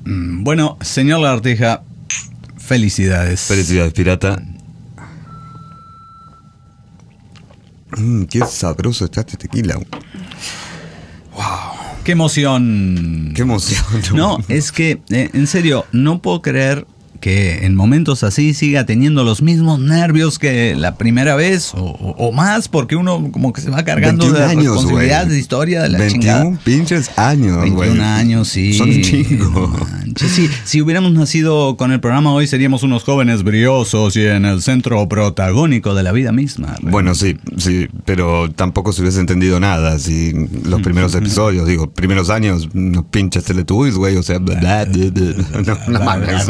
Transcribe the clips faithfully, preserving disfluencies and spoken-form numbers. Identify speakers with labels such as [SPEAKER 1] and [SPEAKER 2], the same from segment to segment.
[SPEAKER 1] Bueno, señor Lagartija, felicidades.
[SPEAKER 2] Felicidades, pirata. Mm, qué sabroso está este tequila.
[SPEAKER 1] Wow. Qué emoción.
[SPEAKER 2] Qué emoción.
[SPEAKER 1] No, es que, eh, en serio, no puedo creer que en momentos así siga teniendo los mismos nervios que la primera vez o, o más, porque uno como que se va cargando de
[SPEAKER 2] años,
[SPEAKER 1] responsabilidad
[SPEAKER 2] wey.
[SPEAKER 1] de historia de la
[SPEAKER 2] veintiún
[SPEAKER 1] chingada.
[SPEAKER 2] pinches años,
[SPEAKER 1] veintiún
[SPEAKER 2] wey.
[SPEAKER 1] años, sí.
[SPEAKER 2] Son un chingo.
[SPEAKER 1] Manches, sí, si hubiéramos nacido con el programa hoy seríamos unos jóvenes briosos y en el centro protagónico de la vida misma. Realmente.
[SPEAKER 2] Bueno, sí, sí, pero tampoco se hubiese entendido nada si los primeros episodios, digo, primeros años, unos pinches Teletubbies, güey, o sea, bla, bla, bla, bla, no, no mames.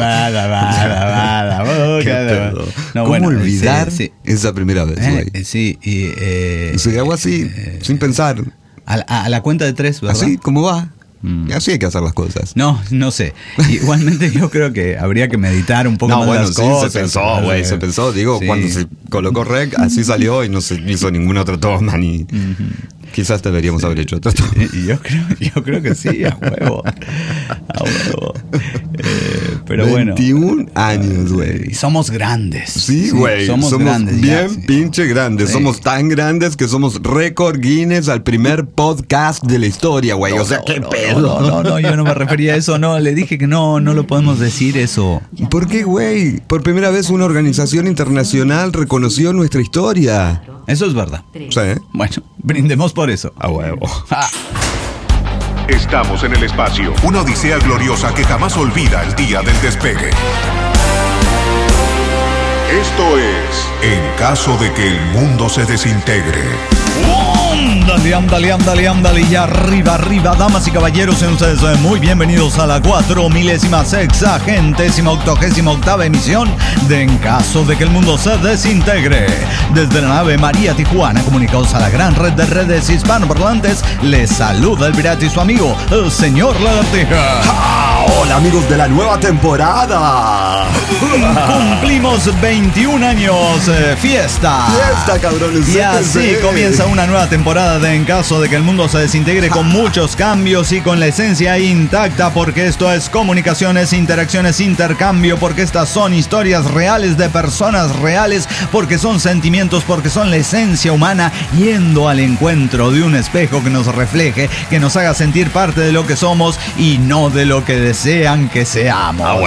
[SPEAKER 1] No,
[SPEAKER 2] ¿Cómo
[SPEAKER 1] bueno,
[SPEAKER 2] olvidar
[SPEAKER 1] sí, sí.
[SPEAKER 2] esa primera vez, güey?
[SPEAKER 1] Eh, sí, y... Eh,
[SPEAKER 2] Se hago así,
[SPEAKER 1] eh,
[SPEAKER 2] sin pensar.
[SPEAKER 1] A, a, a la cuenta de tres, ¿verdad?
[SPEAKER 2] Así, ¿cómo va?
[SPEAKER 1] Mm.
[SPEAKER 2] Así hay que hacer las cosas.
[SPEAKER 1] No, no sé. Igualmente yo creo que habría que meditar un poco
[SPEAKER 2] No,
[SPEAKER 1] más
[SPEAKER 2] bueno,
[SPEAKER 1] las
[SPEAKER 2] sí,
[SPEAKER 1] cosas.
[SPEAKER 2] se pensó, güey, se pensó. Digo,
[SPEAKER 1] Sí.
[SPEAKER 2] cuando se colocó rec, así salió y no se hizo ninguna otra toma ni...
[SPEAKER 1] Uh-huh.
[SPEAKER 2] Quizás deberíamos
[SPEAKER 1] Sí.
[SPEAKER 2] haber hecho otra toma.
[SPEAKER 1] Y yo creo, yo creo que sí, a huevo. A huevo. Eh, pero bueno.
[SPEAKER 2] veintiún años, güey.
[SPEAKER 1] Y somos grandes.
[SPEAKER 2] Sí, güey.
[SPEAKER 1] somos,
[SPEAKER 2] Somos,
[SPEAKER 1] grandes.
[SPEAKER 2] bien
[SPEAKER 1] ya, sí.
[SPEAKER 2] pinche grandes.
[SPEAKER 1] Sí.
[SPEAKER 2] Somos tan grandes que somos récord Guinness al primer podcast de la historia, güey.
[SPEAKER 1] No,
[SPEAKER 2] o sea,
[SPEAKER 1] no,
[SPEAKER 2] qué
[SPEAKER 1] no,
[SPEAKER 2] pedo.
[SPEAKER 1] No, no, no, yo no me refería a eso, no. Le dije que no, no lo podemos decir eso.
[SPEAKER 2] ¿Por qué, güey? Por primera vez una organización internacional reconoció nuestra historia.
[SPEAKER 1] Eso es verdad.
[SPEAKER 2] Sí.
[SPEAKER 1] Bueno, brindemos por eso.
[SPEAKER 2] A huevo.
[SPEAKER 1] Ah.
[SPEAKER 3] Estamos en el espacio. Una odisea gloriosa que jamás olvida el día del despegue. Esto es En caso de que el mundo se desintegre.
[SPEAKER 1] Ándale, ándale, ándale, ándale, y arriba, arriba, damas y caballeros, sean ustedes eh, muy bienvenidos a la cuatro milésima sexagentésima octogésima octava emisión de En caso de que el mundo se desintegre. Desde la nave María Tijuana, comunicados a la gran red de redes hispanoparlantes, les saluda el pirata y su amigo, el señor Lagartija.
[SPEAKER 2] ¡Ah! Hola, amigos de la nueva temporada.
[SPEAKER 1] Cumplimos veintiún años, eh, fiesta.
[SPEAKER 2] Fiesta, cabrones.
[SPEAKER 1] Y así
[SPEAKER 2] sí.
[SPEAKER 1] comienza una nueva temporada de En caso de que el mundo se desintegre, con muchos cambios y con la esencia intacta, porque esto es comunicaciones, interacciones, intercambio, porque estas son historias reales de personas reales, porque son sentimientos, porque son la esencia humana yendo al encuentro de un espejo que nos refleje, que nos haga sentir parte de lo que somos y no de lo que desean que seamos.
[SPEAKER 2] ¡A huevo!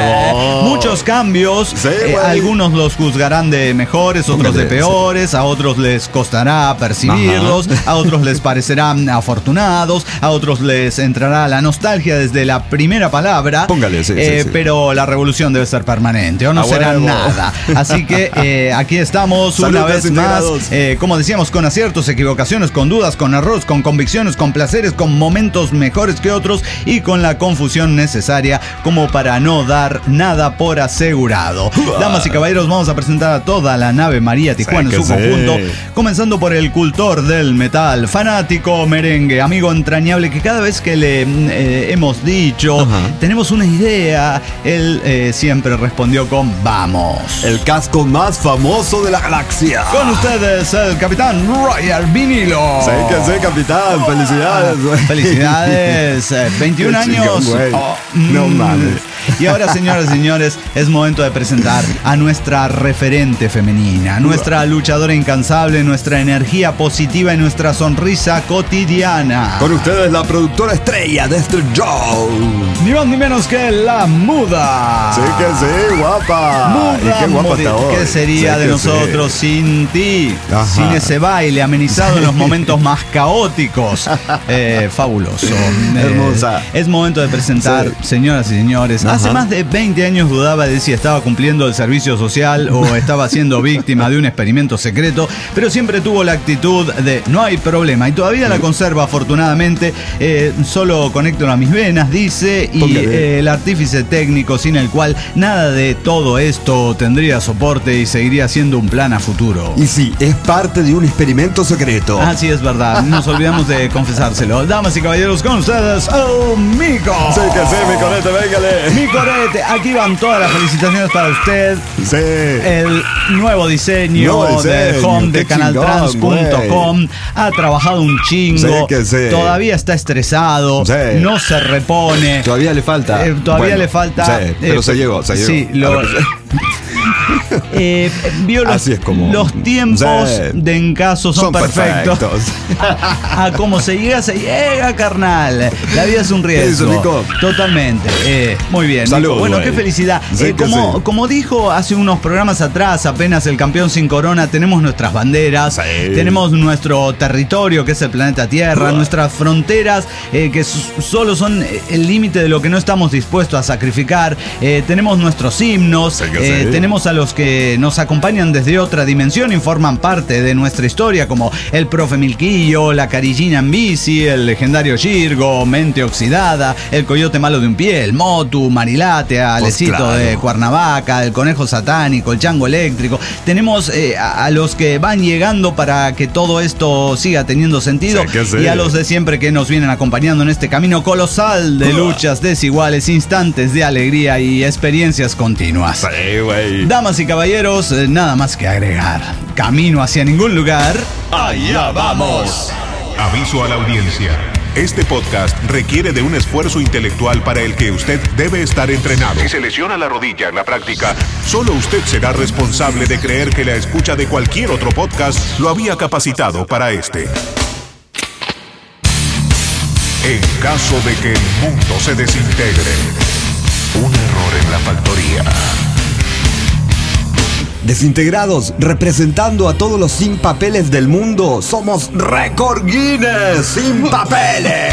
[SPEAKER 1] Eh, muchos cambios,
[SPEAKER 2] Sí,
[SPEAKER 1] eh,
[SPEAKER 2] güey.
[SPEAKER 1] algunos los juzgarán de mejores, otros
[SPEAKER 2] Póngale,
[SPEAKER 1] de peores, a otros les costará percibirlos, a otros les parecerán afortunados, a otros les entrará la nostalgia desde la primera palabra.
[SPEAKER 2] Póngale, sí,
[SPEAKER 1] eh,
[SPEAKER 2] sí, sí.
[SPEAKER 1] Pero la revolución debe ser permanente o no
[SPEAKER 2] A
[SPEAKER 1] será
[SPEAKER 2] huevo.
[SPEAKER 1] nada. Así que eh, aquí estamos
[SPEAKER 2] Salud,
[SPEAKER 1] una vez más,
[SPEAKER 2] desintegrados.
[SPEAKER 1] eh, como decíamos, con aciertos, equivocaciones, con dudas, con errores, con convicciones, con placeres, con momentos mejores que otros y con la confusión necesaria como para no dar nada por asegurado. Damas y caballeros, vamos a presentar a toda la nave María Tijuana
[SPEAKER 2] Sí
[SPEAKER 1] en
[SPEAKER 2] que
[SPEAKER 1] su
[SPEAKER 2] sí.
[SPEAKER 1] conjunto, comenzando por el cultor del metal, fanático merengue, amigo entrañable, que cada vez que le eh, hemos dicho,
[SPEAKER 2] Ajá.
[SPEAKER 1] tenemos una idea, él eh, siempre respondió con vamos.
[SPEAKER 2] El casco más famoso de la galaxia.
[SPEAKER 1] Con ustedes, el capitán Roger Vinilo.
[SPEAKER 2] Sí que sí, capitán. Felicidades, güey.
[SPEAKER 1] Felicidades, eh, veintiún
[SPEAKER 2] Qué
[SPEAKER 1] años.
[SPEAKER 2] chingón, güey.
[SPEAKER 1] Oh,
[SPEAKER 2] No
[SPEAKER 1] mm.
[SPEAKER 2] mames.
[SPEAKER 1] Y ahora, señoras y señores, es momento de presentar a nuestra referente femenina, nuestra luchadora incansable, nuestra energía positiva y nuestra sonrisa cotidiana.
[SPEAKER 2] Con ustedes la productora estrella de este show.
[SPEAKER 1] Ni más ni menos que la muda.
[SPEAKER 2] Sí que sí, guapa.
[SPEAKER 1] Muda,
[SPEAKER 2] Y qué guapa
[SPEAKER 1] Mudi,
[SPEAKER 2] está hoy.
[SPEAKER 1] ¿qué sería
[SPEAKER 2] Sí
[SPEAKER 1] de
[SPEAKER 2] que
[SPEAKER 1] nosotros
[SPEAKER 2] sí.
[SPEAKER 1] sin ti?
[SPEAKER 2] Ajá.
[SPEAKER 1] Sin ese baile amenizado en los momentos más caóticos. Eh, fabuloso. Eh,
[SPEAKER 2] Hermosa.
[SPEAKER 1] es momento de presentar,
[SPEAKER 2] Sí.
[SPEAKER 1] señoras y señores.
[SPEAKER 2] Ajá.
[SPEAKER 1] Hace más de veinte años dudaba de si estaba cumpliendo el servicio social o estaba siendo víctima de un experimento secreto, pero siempre tuvo la actitud de no hay problema y todavía la conserva afortunadamente. Eh, solo conecto a mis venas, dice, y
[SPEAKER 2] Póngale.
[SPEAKER 1] eh, el artífice técnico sin el cual nada de todo esto tendría soporte y seguiría siendo un plan a futuro.
[SPEAKER 2] Y sí, es parte de un experimento secreto.
[SPEAKER 1] Ah, sí, es verdad, nos olvidamos de confesárselo. Damas y caballeros, con ustedes, el Mico.
[SPEAKER 2] Sí que sí, mi conete, véngale.
[SPEAKER 1] Nicorete, aquí van todas las felicitaciones para usted.
[SPEAKER 2] Sí.
[SPEAKER 1] El nuevo diseño,
[SPEAKER 2] Nuevo
[SPEAKER 1] de
[SPEAKER 2] diseño,
[SPEAKER 1] home
[SPEAKER 2] qué
[SPEAKER 1] de canaltrans punto com. Ha trabajado un chingo.
[SPEAKER 2] Sí que sí.
[SPEAKER 1] Todavía está estresado.
[SPEAKER 2] Sí.
[SPEAKER 1] No se repone.
[SPEAKER 2] Todavía le falta.
[SPEAKER 1] Eh, todavía
[SPEAKER 2] Bueno,
[SPEAKER 1] le falta.
[SPEAKER 2] Sí, pero
[SPEAKER 1] eh,
[SPEAKER 2] se llegó, se llegó.
[SPEAKER 1] Sí, lo,
[SPEAKER 2] A ver,
[SPEAKER 1] eh, vio los,
[SPEAKER 2] Así es como-
[SPEAKER 1] los tiempos
[SPEAKER 2] Sí.
[SPEAKER 1] de encaso son,
[SPEAKER 2] Son
[SPEAKER 1] perfectos.
[SPEAKER 2] perfectos.
[SPEAKER 1] A cómo se llega, se llega, carnal. La vida es un riesgo.
[SPEAKER 2] Eso, Nico.
[SPEAKER 1] Totalmente. Eh, muy bien.
[SPEAKER 2] Salud,
[SPEAKER 1] Nico. Bueno,
[SPEAKER 2] güey.
[SPEAKER 1] qué felicidad.
[SPEAKER 2] Sí
[SPEAKER 1] Eh,
[SPEAKER 2] que
[SPEAKER 1] como,
[SPEAKER 2] sí.
[SPEAKER 1] como dijo hace unos programas atrás, apenas el campeón sin corona, tenemos nuestras banderas,
[SPEAKER 2] Sí.
[SPEAKER 1] tenemos nuestro territorio, que es el planeta Tierra,
[SPEAKER 2] Uah.
[SPEAKER 1] nuestras fronteras, eh, que s- solo son eh, el límite de lo que no estamos dispuestos a sacrificar. Eh, tenemos nuestros himnos,
[SPEAKER 2] Sí que
[SPEAKER 1] eh,
[SPEAKER 2] sí.
[SPEAKER 1] tenemos a los que nos acompañan desde otra dimensión y forman parte de nuestra historia, como el profe Milquillo, la carillina en bici, el legendario Girgo, Mente Oxidada, el coyote malo de un pie, el Motu, Marilate, Alecito
[SPEAKER 2] claro.
[SPEAKER 1] de Cuernavaca, el conejo satánico, el chango eléctrico. Tenemos eh, a, a los que van llegando para que todo esto siga teniendo sentido,
[SPEAKER 2] Sí que sí.
[SPEAKER 1] y a los de siempre que nos vienen acompañando en este camino colosal de luchas desiguales, instantes de alegría y experiencias continuas.
[SPEAKER 2] Sí, güey.
[SPEAKER 1] Damas y caballeros, eh, nada más que agregar. Camino hacia ningún lugar.
[SPEAKER 2] Allá vamos.
[SPEAKER 3] Aviso a la audiencia. Este podcast requiere de un esfuerzo intelectual para el que usted debe estar entrenado. Si se lesiona la rodilla en la práctica, solo usted será responsable de creer que la escucha de cualquier otro podcast lo había capacitado para este. En caso de que el mundo se desintegre, un error en la factoría.
[SPEAKER 2] Desintegrados, representando a todos los sin papeles del mundo, somos Récord Guinness sin papeles.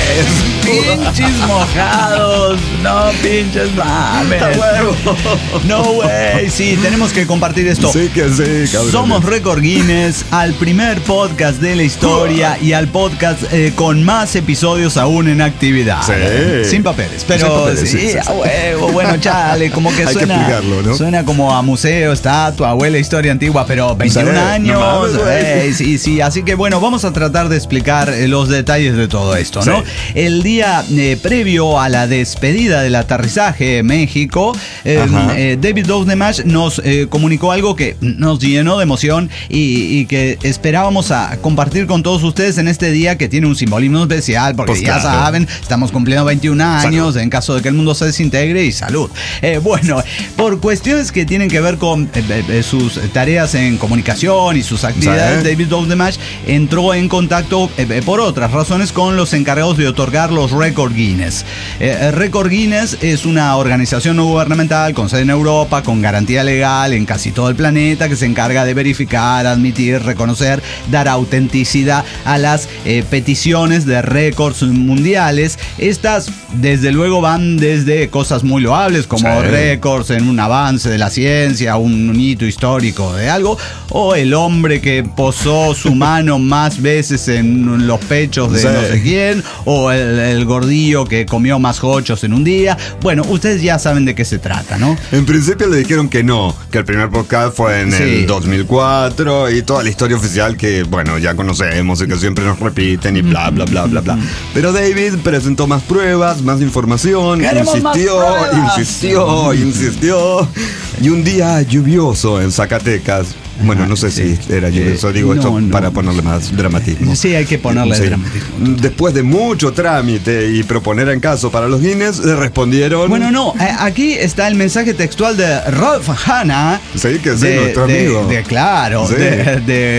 [SPEAKER 1] Pinches mojados. No pinches mames.
[SPEAKER 2] A huevo.
[SPEAKER 1] No way. Sí, tenemos que compartir esto.
[SPEAKER 2] Sí que sí, cabrón.
[SPEAKER 1] Somos Récord Guinness, al primer podcast de la historia y al podcast eh, con más episodios aún en actividad.
[SPEAKER 2] Sí.
[SPEAKER 1] Sin papeles. Pero
[SPEAKER 2] Sin papeles,
[SPEAKER 1] sí,
[SPEAKER 2] sí, sí,
[SPEAKER 1] a
[SPEAKER 2] sí.
[SPEAKER 1] huevo, bueno, chale, como que
[SPEAKER 2] Hay que
[SPEAKER 1] suena.
[SPEAKER 2] explicarlo, ¿no?
[SPEAKER 1] Suena como a museo, estatua, abuela, historia antigua, pero veintiún
[SPEAKER 2] Sí,
[SPEAKER 1] años.
[SPEAKER 2] no mames, güey.
[SPEAKER 1] eh, sí, sí. Así que bueno, vamos a tratar de explicar eh, los detalles de todo esto, ¿no?
[SPEAKER 2] Sí.
[SPEAKER 1] El día eh, previo a la despedida del aterrizaje en México, eh,
[SPEAKER 2] Ajá.
[SPEAKER 1] eh, David Dowdemash nos eh, comunicó algo que nos llenó de emoción y, y que esperábamos a compartir con todos ustedes en este día, que tiene un simbolismo especial, porque
[SPEAKER 2] Pues
[SPEAKER 1] ya
[SPEAKER 2] claro.
[SPEAKER 1] saben, estamos cumpliendo veintiún años
[SPEAKER 2] Salud.
[SPEAKER 1] en caso de que el mundo se desintegre, y salud. Eh, bueno, por cuestiones que tienen que ver con eh, eh, sus tareas en comunicación y sus actividades,
[SPEAKER 2] Sí.
[SPEAKER 1] David Dowdemash entró en contacto eh, eh, por otras razones con los encargados de otorgar los Récord Guinness. Eh, Récord Guinness es una organización no gubernamental con sede en Europa, con garantía legal en casi todo el planeta, que se encarga de verificar, admitir, reconocer, dar autenticidad a las eh, peticiones de récords mundiales. Estas, desde luego, van desde cosas muy loables como
[SPEAKER 2] Sí.
[SPEAKER 1] récords en un avance de la ciencia, un hito histórico de algo, o el hombre que posó su mano más veces en los pechos de
[SPEAKER 2] Sí.
[SPEAKER 1] no sé quién, o el, el gordillo que comió más jochos en un día. Bueno, ustedes ya saben de qué se trata, ¿no?
[SPEAKER 2] En principio le dijeron que no, que el primer podcast fue en
[SPEAKER 1] Sí.
[SPEAKER 2] el dos mil cuatro y toda la historia oficial que, bueno, ya conocemos y que siempre nos repiten y bla, bla, bla, bla, bla. Pero David presentó más pruebas, más información,
[SPEAKER 1] ¡Queremos más
[SPEAKER 2] insistió,
[SPEAKER 1] pruebas!
[SPEAKER 2] insistió, insistió. Y un día lluvioso en Zacatecas, bueno, no sé
[SPEAKER 1] sí.
[SPEAKER 2] si era lluvioso,
[SPEAKER 1] Eh,
[SPEAKER 2] digo
[SPEAKER 1] no,
[SPEAKER 2] esto
[SPEAKER 1] no.
[SPEAKER 2] para ponerle más dramatismo.
[SPEAKER 1] Sí, hay que ponerle
[SPEAKER 2] Sí.
[SPEAKER 1] dramatismo.
[SPEAKER 2] Después de mucho trámite y proponer en caso para los Guinness, le respondieron...
[SPEAKER 1] Bueno, no, eh, aquí está el mensaje textual de Rolf Hanna.
[SPEAKER 2] Sí, que sí,
[SPEAKER 1] de,
[SPEAKER 2] nuestro
[SPEAKER 1] de-
[SPEAKER 2] amigo.
[SPEAKER 1] de- claro,
[SPEAKER 2] Sí.
[SPEAKER 1] de, de,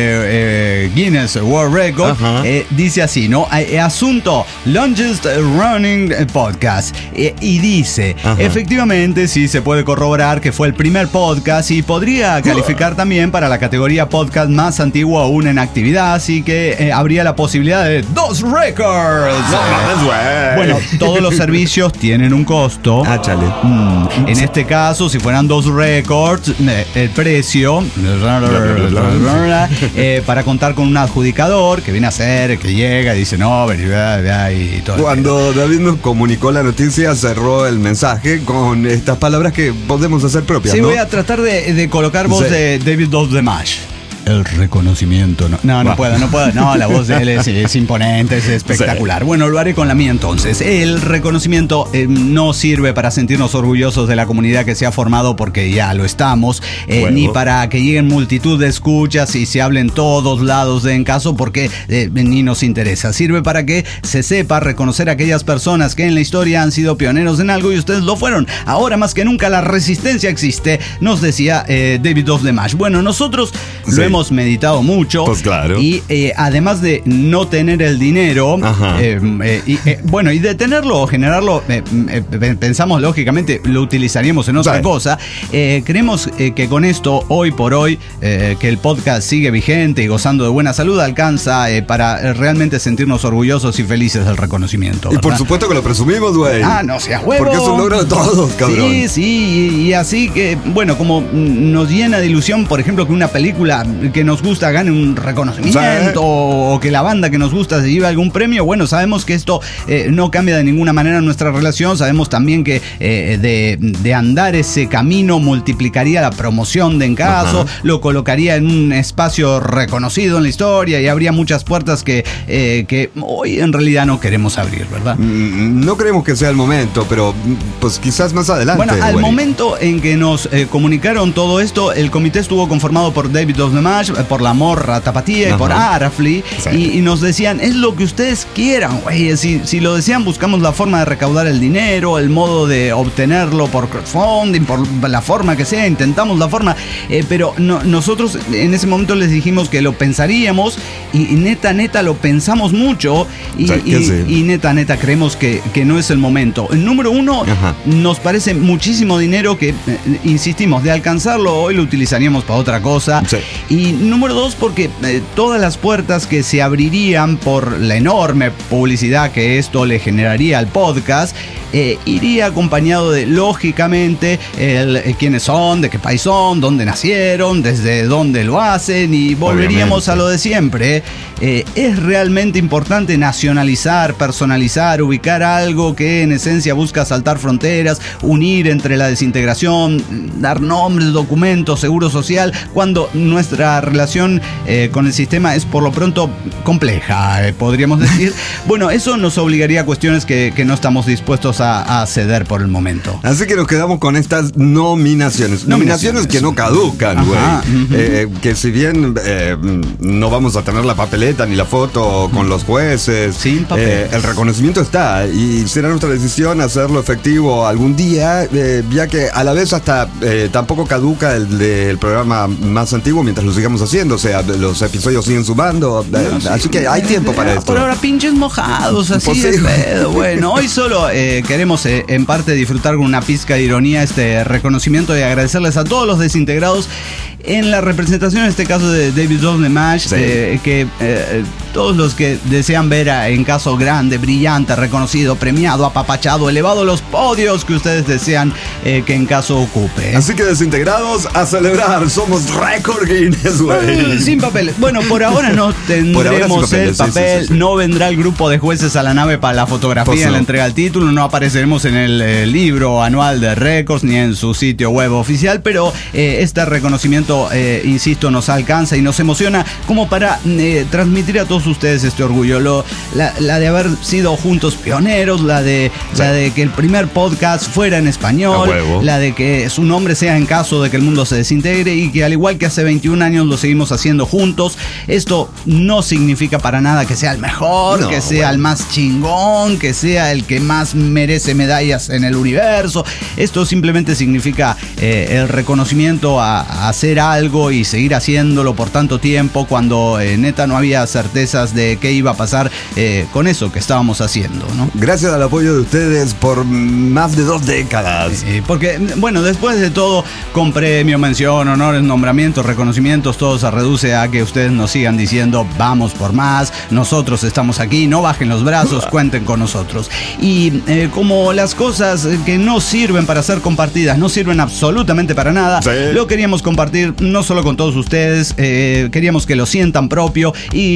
[SPEAKER 1] eh, Guinness World Record.
[SPEAKER 2] Ajá.
[SPEAKER 1] Eh, dice así, ¿no? Eh, asunto, Longest Running Podcast. Eh, y dice,
[SPEAKER 2] Ajá.
[SPEAKER 1] efectivamente, sí se puede corroborar que fue el primer podcast y podría calificar también para la categoría podcast más antiguo aún en actividad, así que eh, habría la posibilidad de dos records.
[SPEAKER 2] No mames, güey.
[SPEAKER 1] Bueno, todos los servicios tienen un costo.
[SPEAKER 2] Ah, chale.
[SPEAKER 1] Mm, en este caso, si fueran dos récords, eh, el precio eh, para contar con un adjudicador que viene a ser, que llega y dice no, vení, vea, vea, y todo.
[SPEAKER 2] Cuando David nos comunicó la noticia, cerró el mensaje con estas palabras que podemos hacer propias,
[SPEAKER 1] Sí,
[SPEAKER 2] ¿no?
[SPEAKER 1] voy a tratar de, de colocar voz
[SPEAKER 2] Sí.
[SPEAKER 1] de David Dowdemash. El reconocimiento. No, no, no bah. puedo, no puedo. No, la voz de él es, es imponente, es espectacular. Sí. Bueno, lo haré con la mía entonces. El reconocimiento eh, no sirve para sentirnos orgullosos de la comunidad que se ha formado, porque ya lo estamos, eh, bueno. ni para que lleguen multitud de escuchas y se hablen todos lados de En Caso, porque eh, ni nos interesa. Sirve para que se sepa reconocer a aquellas personas que en la historia han sido pioneros en algo y ustedes lo fueron. Ahora más que nunca la resistencia existe, nos decía eh, David Dos de Mash. Bueno, nosotros sí. lo hemos meditado mucho,
[SPEAKER 2] pues claro.
[SPEAKER 1] y eh, además de no tener el dinero, eh, eh, y, eh, bueno, y de tenerlo o generarlo, eh, eh, pensamos lógicamente lo utilizaríamos en otra sí. cosa. Eh, creemos eh, que con esto, hoy por hoy, eh, que el podcast sigue vigente y gozando de buena salud, alcanza eh, para realmente sentirnos orgullosos y felices del reconocimiento, ¿verdad?
[SPEAKER 2] Y por supuesto que lo presumimos, güey.
[SPEAKER 1] Ah, no seas huevo.
[SPEAKER 2] Porque es un logro de todos, cabrón.
[SPEAKER 1] Sí, sí, y, y así que, bueno, como nos llena de ilusión, por ejemplo, que una película que nos gusta gane un reconocimiento, sí. o que la banda que nos gusta se lleve algún premio, bueno, sabemos que esto eh, no cambia de ninguna manera nuestra relación. Sabemos también que eh, de, de andar ese camino multiplicaría la promoción de En Caso, uh-huh. lo colocaría en un espacio reconocido en la historia y habría muchas puertas que, eh, que hoy en realidad no queremos abrir, ¿verdad?
[SPEAKER 2] No creemos que sea el momento, pero pues quizás más adelante.
[SPEAKER 1] Bueno, al
[SPEAKER 2] güey.
[SPEAKER 1] momento en que nos eh, comunicaron todo esto, el comité estuvo conformado por David Dos de Mash, por La Morra Tapatía, uh-huh. y por Arafli, sí. y, y nos decían, es lo que ustedes quieran, güey. Si, si lo desean, buscamos la forma de recaudar el dinero, el modo de obtenerlo por crowdfunding, por la forma que sea, intentamos la forma, eh, pero no, nosotros en ese momento les dijimos que lo pensaríamos, y, y neta, neta, lo pensamos mucho, y,
[SPEAKER 2] sí,
[SPEAKER 1] y,
[SPEAKER 2] sí.
[SPEAKER 1] y neta, neta, creemos que, que no es el momento. El número uno, ajá. nos parece muchísimo dinero que, eh, insistimos, de alcanzarlo hoy lo utilizaríamos para otra cosa.
[SPEAKER 2] Sí.
[SPEAKER 1] Y número dos, porque eh, todas las puertas que se abrirían por la enorme publicidad que esto le generaría al podcast, eh, iría acompañado de, lógicamente, el, eh, quiénes son, de qué país son, dónde nacieron, desde dónde lo hacen, y volveríamos Obviamente. a lo de siempre. Eh, es realmente importante nacionalizar, personalizar, ubicar algo que en esencia busca saltar fronteras, unir entre la desintegración, dar nombres, documentos, seguro social, cuando nuestra relación eh, con el sistema es por lo pronto compleja, eh, podríamos decir. Bueno, eso nos obligaría a cuestiones que, que no estamos dispuestos a, a ceder por el momento.
[SPEAKER 2] Así que nos quedamos con estas nominaciones. Nominaciones, nominaciones que no caducan, güey. Uh-huh. eh, que si bien eh, no vamos a tener la papeleta ni la foto con uh-huh. los jueces,
[SPEAKER 1] sin papel.
[SPEAKER 2] Eh, el reconocimiento está, y será nuestra decisión hacerlo efectivo algún día, eh, ya que a la vez hasta eh, tampoco caduca el del programa más antiguo mientras lo sigamos haciendo. O sea, los episodios siguen sumando, no, eh, sí. así que hay tiempo para esto.
[SPEAKER 1] Por ahora pinches mojados, así Posible. de pedo. Bueno, hoy solo eh, queremos eh, en parte disfrutar con una pizca de ironía este reconocimiento y agradecerles a todos los desintegrados en la representación, en este caso de David Dos de Mash, sí. eh, que eh, todos los que desean ver a En Caso grande, brillante, reconocido, premiado, apapachado, elevado a los podios que ustedes desean eh, que En Caso ocupe.
[SPEAKER 2] Así que desintegrados, a celebrar, somos Record Guinness, güey.
[SPEAKER 1] Sin papeles. Bueno, por ahora no tendremos ahora papeles, el papel, sí, sí, sí. no vendrá el grupo de jueces a la nave para la fotografía pues en no. la entrega del título, no apareceremos en el eh, libro anual de Records ni en su sitio web oficial, pero eh, este reconocimiento Eh, insisto, nos alcanza y nos emociona como para eh, transmitir a todos ustedes este orgullo, lo, la, la de haber sido juntos pioneros, la de, sí. la de que el primer podcast fuera en español, la de que su nombre sea En Caso de que el mundo se desintegre, y que al igual que hace veintiún años lo seguimos haciendo juntos. Esto no significa para nada que sea el mejor, no, que sea bueno. el más chingón, que sea el que más merece medallas en el universo. Esto simplemente significa eh, el reconocimiento a, a hacer algo y seguir haciéndolo por tanto tiempo, cuando eh, neta no había certezas de qué iba a pasar eh, con eso que estábamos haciendo, ¿no?
[SPEAKER 2] Gracias al apoyo de ustedes por más de dos décadas.
[SPEAKER 1] Eh, porque, bueno, después de todo, con premio, mención, honores, nombramientos, reconocimientos, todo se reduce a que ustedes nos sigan diciendo vamos por más, nosotros estamos aquí, no bajen los brazos, cuenten con nosotros. Y eh, como las cosas que no sirven para ser compartidas no sirven absolutamente para nada, sí. lo queríamos compartir no solo con todos ustedes, eh, queríamos que lo sientan propio y que lo sientan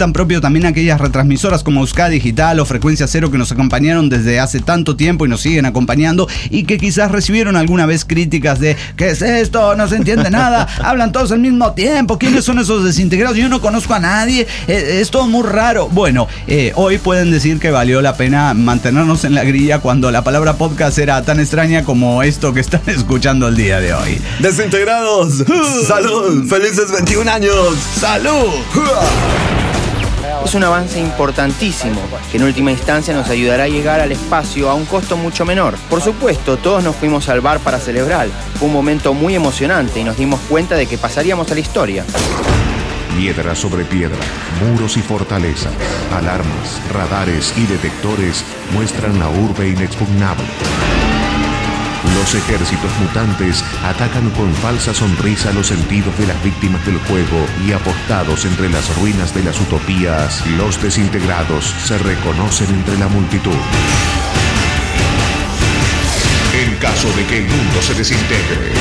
[SPEAKER 1] sientan propio también aquellas retransmisoras como Euskadi Digital o Frecuencia Cero que nos acompañaron desde hace tanto tiempo y nos siguen acompañando y que quizás recibieron alguna vez críticas de ¿qué es esto? No se entiende nada, hablan todos al mismo tiempo, ¿quiénes son esos desintegrados? Yo no conozco a nadie, eh, es todo muy raro. Bueno, eh, hoy pueden decir que valió la pena mantenernos en la grilla cuando la palabra podcast era tan extraña como esto que están escuchando el día de hoy.
[SPEAKER 2] Desintegrados, salud, felices veintiún años,
[SPEAKER 1] salud.
[SPEAKER 4] Es un avance importantísimo que en última instancia nos ayudará a llegar al espacio a un costo mucho menor. Por supuesto, todos nos fuimos al bar para celebrar. Fue un momento muy emocionante y nos dimos cuenta de que pasaríamos a la historia.
[SPEAKER 3] Piedra sobre piedra, muros y fortalezas, alarmas, radares y detectores muestran la urbe inexpugnable. Los ejércitos mutantes atacan con falsa sonrisa los sentidos de las víctimas del juego y apostados entre las ruinas de las utopías, los desintegrados se reconocen entre la multitud. En caso de que el mundo se desintegre.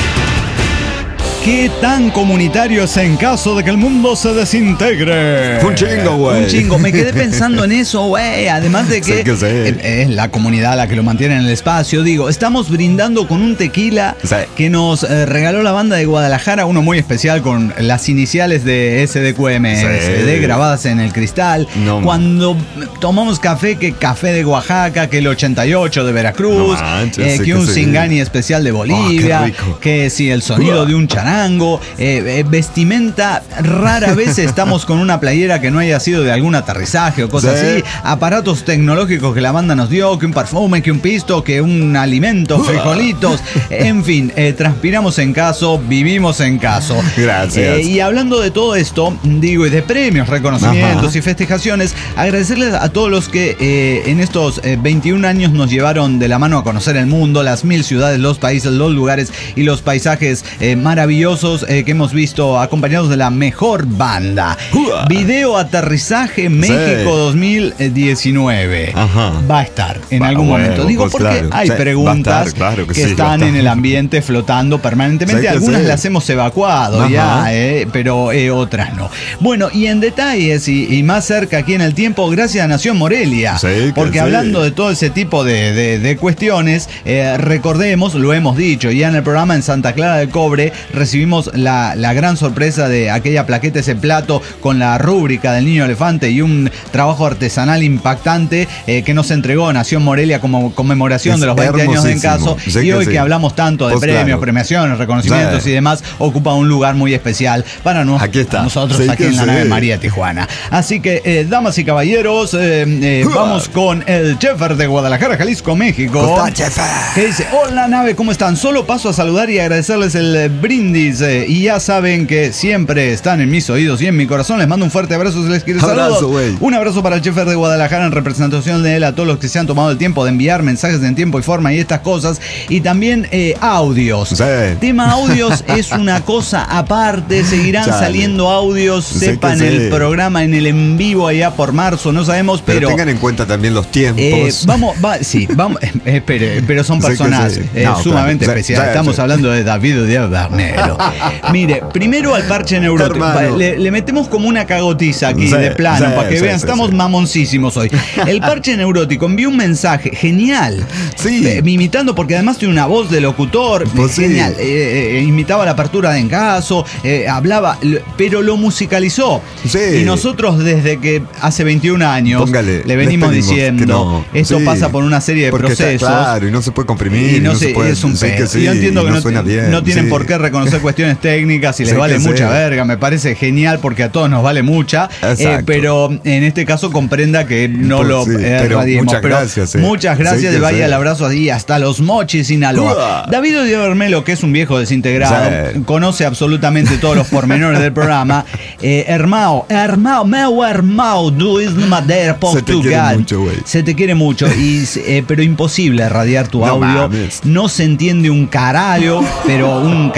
[SPEAKER 1] ¿Qué tan comunitario es en caso de que el mundo se desintegre?
[SPEAKER 2] Un chingo, güey.
[SPEAKER 1] Un chingo. Me quedé pensando en eso, güey. Además de que,
[SPEAKER 2] sí que sí.
[SPEAKER 1] es la comunidad la que lo mantiene en el espacio. Digo, estamos brindando con un tequila
[SPEAKER 2] sí.
[SPEAKER 1] que nos eh, regaló la banda de Guadalajara, uno muy especial con las iniciales de S D Q M S D sí. grabadas en el cristal. No, Cuando tomamos café, que café de Oaxaca, que el ochenta y ocho de Veracruz, no manches, eh, que, que un sí. Singani especial de Bolivia, oh, que si el sonido uh. de un charango. Eh, eh, vestimenta, rara vez estamos con una playera que no haya sido de algún aterrizaje o cosas sí. así, aparatos tecnológicos que la banda nos dio, que un perfume, que un pisto, que un alimento, frijolitos, en fin, eh, transpiramos en caso, vivimos en caso.
[SPEAKER 2] Gracias.
[SPEAKER 1] Eh, y hablando de todo esto, digo, y de premios, reconocimientos Ajá. y festejaciones, agradecerles a todos los que eh, en estos eh, veintiún años nos llevaron de la mano a conocer el mundo, las mil ciudades, los países, los lugares y los paisajes eh, maravillosos Eh, que hemos visto acompañados de la mejor banda. Uh, Video Aterrizaje México sí. dos mil diecinueve. Ajá. Va a estar en va, algún bueno, momento. Digo, pues porque claro. hay sí, preguntas estar, claro que, que sí, están en el ambiente flotando permanentemente. Algunas sí. las hemos evacuado Ajá. ya, eh, pero eh, otras no. Bueno, y en detalles y, y más cerca aquí en el tiempo, gracias a Nación Morelia. Sí, porque sí. hablando de todo ese tipo de, de, de cuestiones, eh, recordemos, lo hemos dicho, ya en el programa en Santa Clara del Cobre, recibimos la, la gran sorpresa de aquella plaqueta, ese plato con la rúbrica del Niño Elefante y un trabajo artesanal impactante eh, que nos entregó Nación Morelia como conmemoración es de los veinte años de Encaso. Sí, y que hoy sí. que hablamos tanto de pues premios, claro. premiaciones, reconocimientos sí. y demás, ocupa un lugar muy especial para, no, aquí está. para nosotros sí, aquí en la sí. nave María Tijuana. Así que, eh, damas y caballeros, eh, eh, vamos con el Chefer de Guadalajara, Jalisco, México.
[SPEAKER 2] ¿Cómo está, Chefer?
[SPEAKER 1] Que dice, hola nave, ¿cómo están? Solo paso a saludar y agradecerles el brindis eh, y ya saben que siempre están en mis oídos y en mi corazón. Les mando un fuerte abrazo, si les quiero saludos. Un abrazo para el Chefer de Guadalajara en representación de él, a todos los que se han tomado el tiempo de enviar mensajes en tiempo y forma y estas cosas. Y también eh, audios. Sí. Tema audios es una cosa aparte, seguirán Chale. saliendo audios, sí sepan sí. el programa en el en vivo allá por marzo, no sabemos, pero...
[SPEAKER 2] Pero tengan en cuenta también los tiempos.
[SPEAKER 1] Eh, vamos, va, sí, vamos, eh, pero, pero son personas sí sí. Eh, no, sumamente claro. especiales. Sí, Estamos sí. hablando de David Díaz Bernero. Mire, primero al parche neurótico. Le, le metemos como una cagotiza aquí sí, de plano, sí, para que sí, vean, sí, estamos sí. mamoncísimos hoy. El parche neurótico envió un mensaje genial, sí. eh, imitando, porque además tiene una voz de locutor, pues genial. Sí. Eh, eh, imitaba la apertura de Encaso, eh, hablaba, pero lo musicalizó. Sí. Y nosotros desde que hace veintiún años Póngale, le venimos diciendo, no. esto sí. pasa por una serie de porque procesos.
[SPEAKER 2] Está claro, y no se puede comprimir.
[SPEAKER 1] Y no,
[SPEAKER 2] no
[SPEAKER 1] se,
[SPEAKER 2] se puede,
[SPEAKER 1] es un
[SPEAKER 2] sí
[SPEAKER 1] pedo.
[SPEAKER 2] Sí,
[SPEAKER 1] y yo entiendo
[SPEAKER 2] y
[SPEAKER 1] que
[SPEAKER 2] no,
[SPEAKER 1] no,
[SPEAKER 2] suena bien,
[SPEAKER 1] no tienen
[SPEAKER 2] sí.
[SPEAKER 1] por qué reconocer cuestiones técnicas y les
[SPEAKER 2] sí
[SPEAKER 1] vale mucha
[SPEAKER 2] sí.
[SPEAKER 1] verga. Me parece genial porque a todos nos vale mucha. Eh, pero en este caso comprenda que no pues lo sí, eh, pero radiemos. Muchas pero gracias. Sí. Muchas gracias. Sí, vaya sí. el abrazo ahí hasta Los Mochis, Sinaloa. Uh. David Díaz Bermelo, que es un viejo desintegrado, sí. conoce absolutamente todos los pormenores del programa. Eh, hermao, hermao, meu hermao, du is Madeira, Portugal. Se te quiere mucho, güey. Se te quiere mucho, y, eh, pero imposible radiar tu no audio. Mames. No se entiende un carajo, pero un carajo.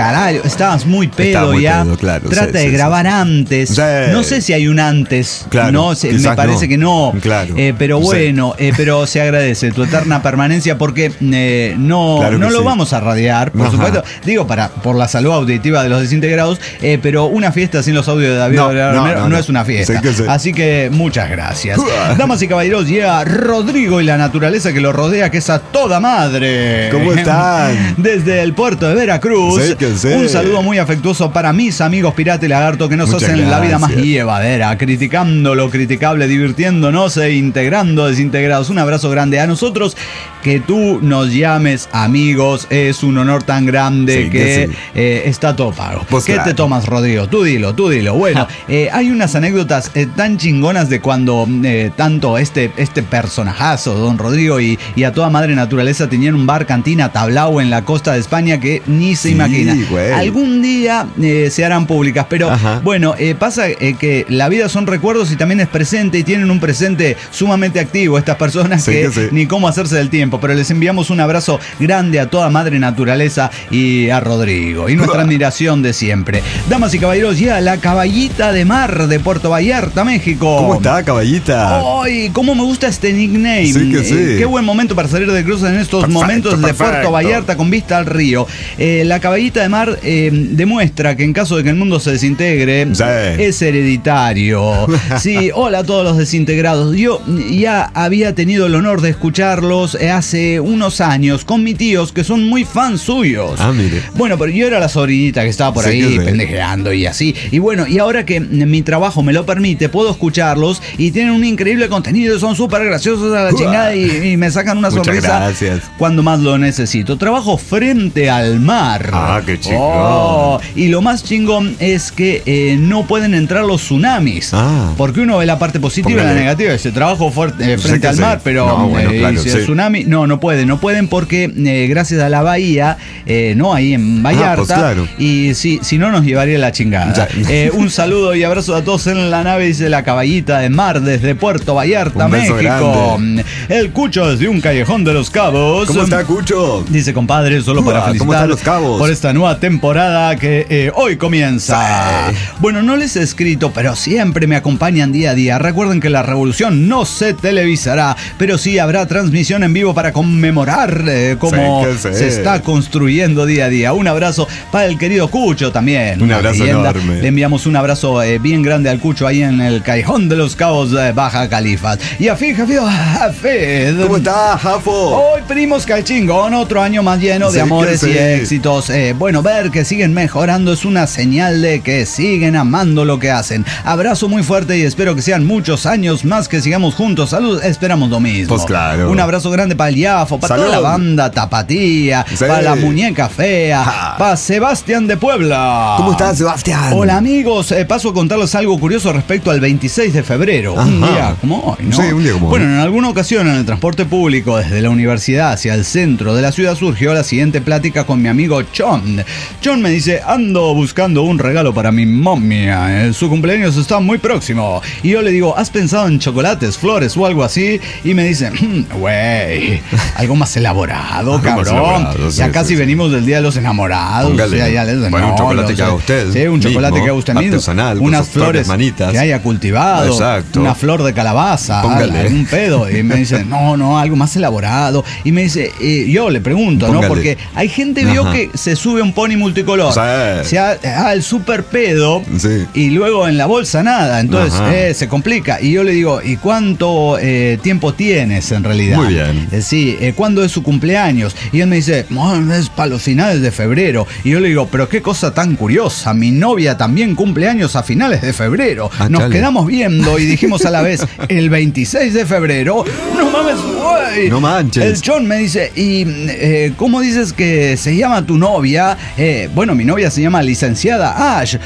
[SPEAKER 1] estabas muy pedo
[SPEAKER 2] Estaba muy
[SPEAKER 1] ya.
[SPEAKER 2] pedo, claro,
[SPEAKER 1] Trata
[SPEAKER 2] sí,
[SPEAKER 1] de
[SPEAKER 2] sí,
[SPEAKER 1] grabar
[SPEAKER 2] sí.
[SPEAKER 1] antes.
[SPEAKER 2] Sí.
[SPEAKER 1] No sé si hay un antes.
[SPEAKER 2] Claro,
[SPEAKER 1] no sé, me
[SPEAKER 2] quizás
[SPEAKER 1] parece
[SPEAKER 2] no.
[SPEAKER 1] que no.
[SPEAKER 2] Claro.
[SPEAKER 1] Eh, pero
[SPEAKER 2] Sí.
[SPEAKER 1] bueno, eh, pero se agradece tu eterna permanencia porque eh, no,
[SPEAKER 2] Claro que
[SPEAKER 1] no lo
[SPEAKER 2] sí.
[SPEAKER 1] vamos a radiar, por
[SPEAKER 2] Ajá.
[SPEAKER 1] supuesto. Digo, para por la salud auditiva de los desintegrados, eh, pero una fiesta sin los audios de David
[SPEAKER 2] No,
[SPEAKER 1] Romero
[SPEAKER 2] no,
[SPEAKER 1] no,
[SPEAKER 2] no, no.
[SPEAKER 1] es una fiesta.
[SPEAKER 2] Sí que sí.
[SPEAKER 1] Así que muchas gracias. Damas y caballeros, llega Rodrigo y la naturaleza que lo rodea, que es a toda madre.
[SPEAKER 2] ¿Cómo están?
[SPEAKER 1] Desde el puerto de Veracruz.
[SPEAKER 2] Sí que sí.
[SPEAKER 1] Un saludo muy afectuoso para mis amigos Pirata y Lagarto que nos
[SPEAKER 2] Muchas
[SPEAKER 1] hacen la vida más
[SPEAKER 2] gracias.
[SPEAKER 1] llevadera, criticando lo criticable, divirtiéndonos e integrando desintegrados. Un abrazo grande a nosotros. Que tú nos llames amigos es un honor tan grande
[SPEAKER 2] Sí,
[SPEAKER 1] que,
[SPEAKER 2] que sí.
[SPEAKER 1] eh, está todo pago.
[SPEAKER 2] Pues
[SPEAKER 1] ¿Qué
[SPEAKER 2] claro.
[SPEAKER 1] te tomas, Rodrigo? Tú dilo, tú dilo. Bueno, eh, hay unas anécdotas eh, tan chingonas de cuando eh, tanto este, este personajazo, don Rodrigo, y, y a toda madre naturaleza tenían un bar cantina tablao en la costa de España que ni se
[SPEAKER 2] Sí,
[SPEAKER 1] imagina.
[SPEAKER 2] güey.
[SPEAKER 1] Algún día eh, se harán públicas, pero
[SPEAKER 2] Ajá.
[SPEAKER 1] bueno, eh, pasa eh, que la vida son recuerdos y también es presente y tienen un presente sumamente activo estas personas
[SPEAKER 2] Sí,
[SPEAKER 1] que,
[SPEAKER 2] que sí.
[SPEAKER 1] ni cómo hacerse del tiempo, pero les enviamos un abrazo grande a toda madre naturaleza y a Rodrigo y nuestra admiración de siempre. Damas y caballeros, ya la caballita de mar de Puerto Vallarta, México.
[SPEAKER 2] ¿Cómo está, caballita?
[SPEAKER 1] ¡Ay! ¿Cómo me gusta este nickname?
[SPEAKER 2] Sí que sí.
[SPEAKER 1] Eh, qué buen momento para salir de cruces en estos
[SPEAKER 2] Perfecto,
[SPEAKER 1] momentos de
[SPEAKER 2] perfecto.
[SPEAKER 1] Puerto Vallarta con vista al río. Eh, la caballita de mar eh, demuestra que en caso de que el mundo se desintegre,
[SPEAKER 2] Sí.
[SPEAKER 1] es hereditario. Sí, hola a todos los desintegrados. Yo ya había tenido el honor de escucharlos eh, hace unos años con mis tíos que son muy fans suyos.
[SPEAKER 2] Ah, mire.
[SPEAKER 1] Bueno, pero yo era la sobrinita que estaba por
[SPEAKER 2] Sí,
[SPEAKER 1] ahí
[SPEAKER 2] que sí.
[SPEAKER 1] pendejeando y así. Y bueno, y ahora que mi trabajo me lo permite, puedo escucharlos y tienen un increíble contenido, son súper graciosos a la
[SPEAKER 2] Uah.
[SPEAKER 1] chingada y, y me sacan una
[SPEAKER 2] Muchas
[SPEAKER 1] sonrisa
[SPEAKER 2] gracias.
[SPEAKER 1] cuando más lo necesito. Trabajo frente al mar.
[SPEAKER 2] Ah, qué chingón.
[SPEAKER 1] Oh, y lo más chingón es que eh, no pueden entrar los tsunamis.
[SPEAKER 2] Ah.
[SPEAKER 1] Porque uno ve la parte positiva y la
[SPEAKER 2] Póngale.
[SPEAKER 1] negativa. Dice, trabajo fuerte, eh,
[SPEAKER 2] Sí
[SPEAKER 1] frente
[SPEAKER 2] que
[SPEAKER 1] al
[SPEAKER 2] sí.
[SPEAKER 1] mar, pero
[SPEAKER 2] No, bueno,
[SPEAKER 1] eh,
[SPEAKER 2] claro,
[SPEAKER 1] dice,
[SPEAKER 2] sí.
[SPEAKER 1] tsunami, no, no pueden, no pueden porque eh, gracias a la bahía, eh, no, ahí en Vallarta,
[SPEAKER 2] Ah, pues claro.
[SPEAKER 1] y si, si no nos llevaría la chingada.
[SPEAKER 2] Ya.
[SPEAKER 1] Eh, un saludo y abrazo a todos en la nave, dice la caballita de mar desde Puerto Vallarta,
[SPEAKER 2] Un beso
[SPEAKER 1] México.
[SPEAKER 2] grande.
[SPEAKER 1] El Cucho desde un callejón de los Cabos.
[SPEAKER 2] ¿Cómo está, Cucho?
[SPEAKER 1] Dice, compadre, solo
[SPEAKER 2] Uah,
[SPEAKER 1] para
[SPEAKER 2] ¿cómo
[SPEAKER 1] felicitar
[SPEAKER 2] están los Cabos?
[SPEAKER 1] por esta nueva temporada que eh, hoy comienza.
[SPEAKER 2] Sí.
[SPEAKER 1] Bueno, no les he escrito, pero siempre me acompañan día a día. Recuerden que la revolución no se televisará, pero sí habrá transmisión en vivo para conmemorar eh, cómo
[SPEAKER 2] Sí, que sí.
[SPEAKER 1] se está construyendo día a día. Un abrazo para el querido Cucho también.
[SPEAKER 2] Un
[SPEAKER 1] una
[SPEAKER 2] abrazo
[SPEAKER 1] leyenda.
[SPEAKER 2] enorme.
[SPEAKER 1] Le enviamos un abrazo eh, bien grande al Cucho ahí en el Callejón de los Cabos de Baja Califas. Y a Fid, Jafid, Jafid.
[SPEAKER 2] ¿Cómo está, Jafo?
[SPEAKER 1] Hoy primos chingón, otro año más lleno de
[SPEAKER 2] Sí,
[SPEAKER 1] amores
[SPEAKER 2] que
[SPEAKER 1] y
[SPEAKER 2] sí.
[SPEAKER 1] éxitos. Eh, bueno, ver que siguen mejorando es una señal de que siguen amando lo que hacen. Abrazo muy fuerte y espero que sean muchos años más que sigamos juntos. Salud, esperamos lo mismo.
[SPEAKER 2] Pues claro.
[SPEAKER 1] Un abrazo grande para el Yafo, para toda la
[SPEAKER 2] Salud.
[SPEAKER 1] banda Tapatía,
[SPEAKER 2] Sí.
[SPEAKER 1] para la Muñeca Fea,
[SPEAKER 2] Ja.
[SPEAKER 1] para Sebastián de Puebla.
[SPEAKER 2] ¿Cómo estás, Sebastián?
[SPEAKER 1] Hola amigos, eh, paso a contarles algo curioso respecto al veintiséis de febrero. Un
[SPEAKER 2] Ajá.
[SPEAKER 1] día como hoy, ¿no?
[SPEAKER 2] Sí, un día como hoy.
[SPEAKER 1] Bueno, en alguna ocasión en el transporte público desde la universidad hacia el centro de la ciudad surgió la siguiente plática con mi amigo John. John me dice, ando buscando un regalo para mi momia. eh, Su cumpleaños está muy próximo. Y yo le digo, ¿has pensado en chocolates, flores o algo así? Y me dice, "Mm, güey, algo más elaborado,
[SPEAKER 2] Algo más
[SPEAKER 1] cabrón.
[SPEAKER 2] elaborado, sí,
[SPEAKER 1] ya
[SPEAKER 2] sí,
[SPEAKER 1] casi
[SPEAKER 2] sí.
[SPEAKER 1] venimos del Día de los Enamorados.
[SPEAKER 2] Póngale.
[SPEAKER 1] O sea, ya les-
[SPEAKER 2] Bueno, un
[SPEAKER 1] no,
[SPEAKER 2] chocolate
[SPEAKER 1] no
[SPEAKER 2] que haga
[SPEAKER 1] sé.
[SPEAKER 2] usted
[SPEAKER 1] Sí, un chocolate
[SPEAKER 2] mismo,
[SPEAKER 1] que haga usted mismo.
[SPEAKER 2] artesanal, con
[SPEAKER 1] Unas
[SPEAKER 2] sus propias
[SPEAKER 1] flores
[SPEAKER 2] manitas.
[SPEAKER 1] que haya cultivado.
[SPEAKER 2] Exacto.
[SPEAKER 1] Una flor de calabaza.
[SPEAKER 2] Póngale.
[SPEAKER 1] Algún pedo. Y me dice, no, no, algo más elaborado. Y me dice, eh, yo le pregunto, ¿no?
[SPEAKER 2] Póngale.
[SPEAKER 1] Porque hay gente vio
[SPEAKER 2] Ajá.
[SPEAKER 1] que se sube un pony multicolor.
[SPEAKER 2] Sí.
[SPEAKER 1] Se ha, ah, el super pedo.
[SPEAKER 2] Sí.
[SPEAKER 1] Y luego en la bolsa nada. Entonces
[SPEAKER 2] Ajá.
[SPEAKER 1] eh, se complica. Y yo le digo, ¿y cuánto eh, tiempo tienes en realidad?
[SPEAKER 2] Muy bien.
[SPEAKER 1] Eh, sí, eh, ¿cuándo es su cumpleaños? Y él me dice, "No, es para los finales de febrero". Y yo le digo, pero qué cosa tan curiosa. Mi novia también cumple años a finales de febrero.
[SPEAKER 2] Ah,
[SPEAKER 1] Nos
[SPEAKER 2] chale.
[SPEAKER 1] quedamos viendo y dijimos a la vez, el veintiséis de febrero. No mames, güey.
[SPEAKER 2] No manches.
[SPEAKER 1] El John me dice, ¿y eh, cómo dices que se llama tu novia? Eh, bueno, mi novia se llama licenciada Ash.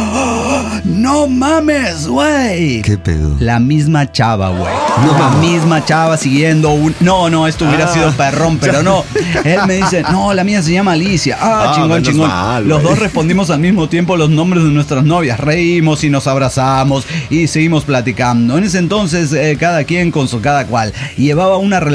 [SPEAKER 1] No mames, güey.
[SPEAKER 2] ¿Qué pedo?
[SPEAKER 1] La misma chava, güey.
[SPEAKER 2] No.
[SPEAKER 1] La misma chava siguiendo un... No, no, esto hubiera
[SPEAKER 2] Ah.
[SPEAKER 1] sido perrón, pero no. Él me dice, no, la mía se llama Alicia. Ah,
[SPEAKER 2] Ah,
[SPEAKER 1] chingón,
[SPEAKER 2] menos
[SPEAKER 1] chingón.
[SPEAKER 2] mal,
[SPEAKER 1] Los
[SPEAKER 2] güey.
[SPEAKER 1] dos respondimos al mismo tiempo los nombres de nuestras novias. Reímos y nos abrazamos y seguimos platicando. En ese entonces, eh, cada quien con su cada cual. Llevaba una relación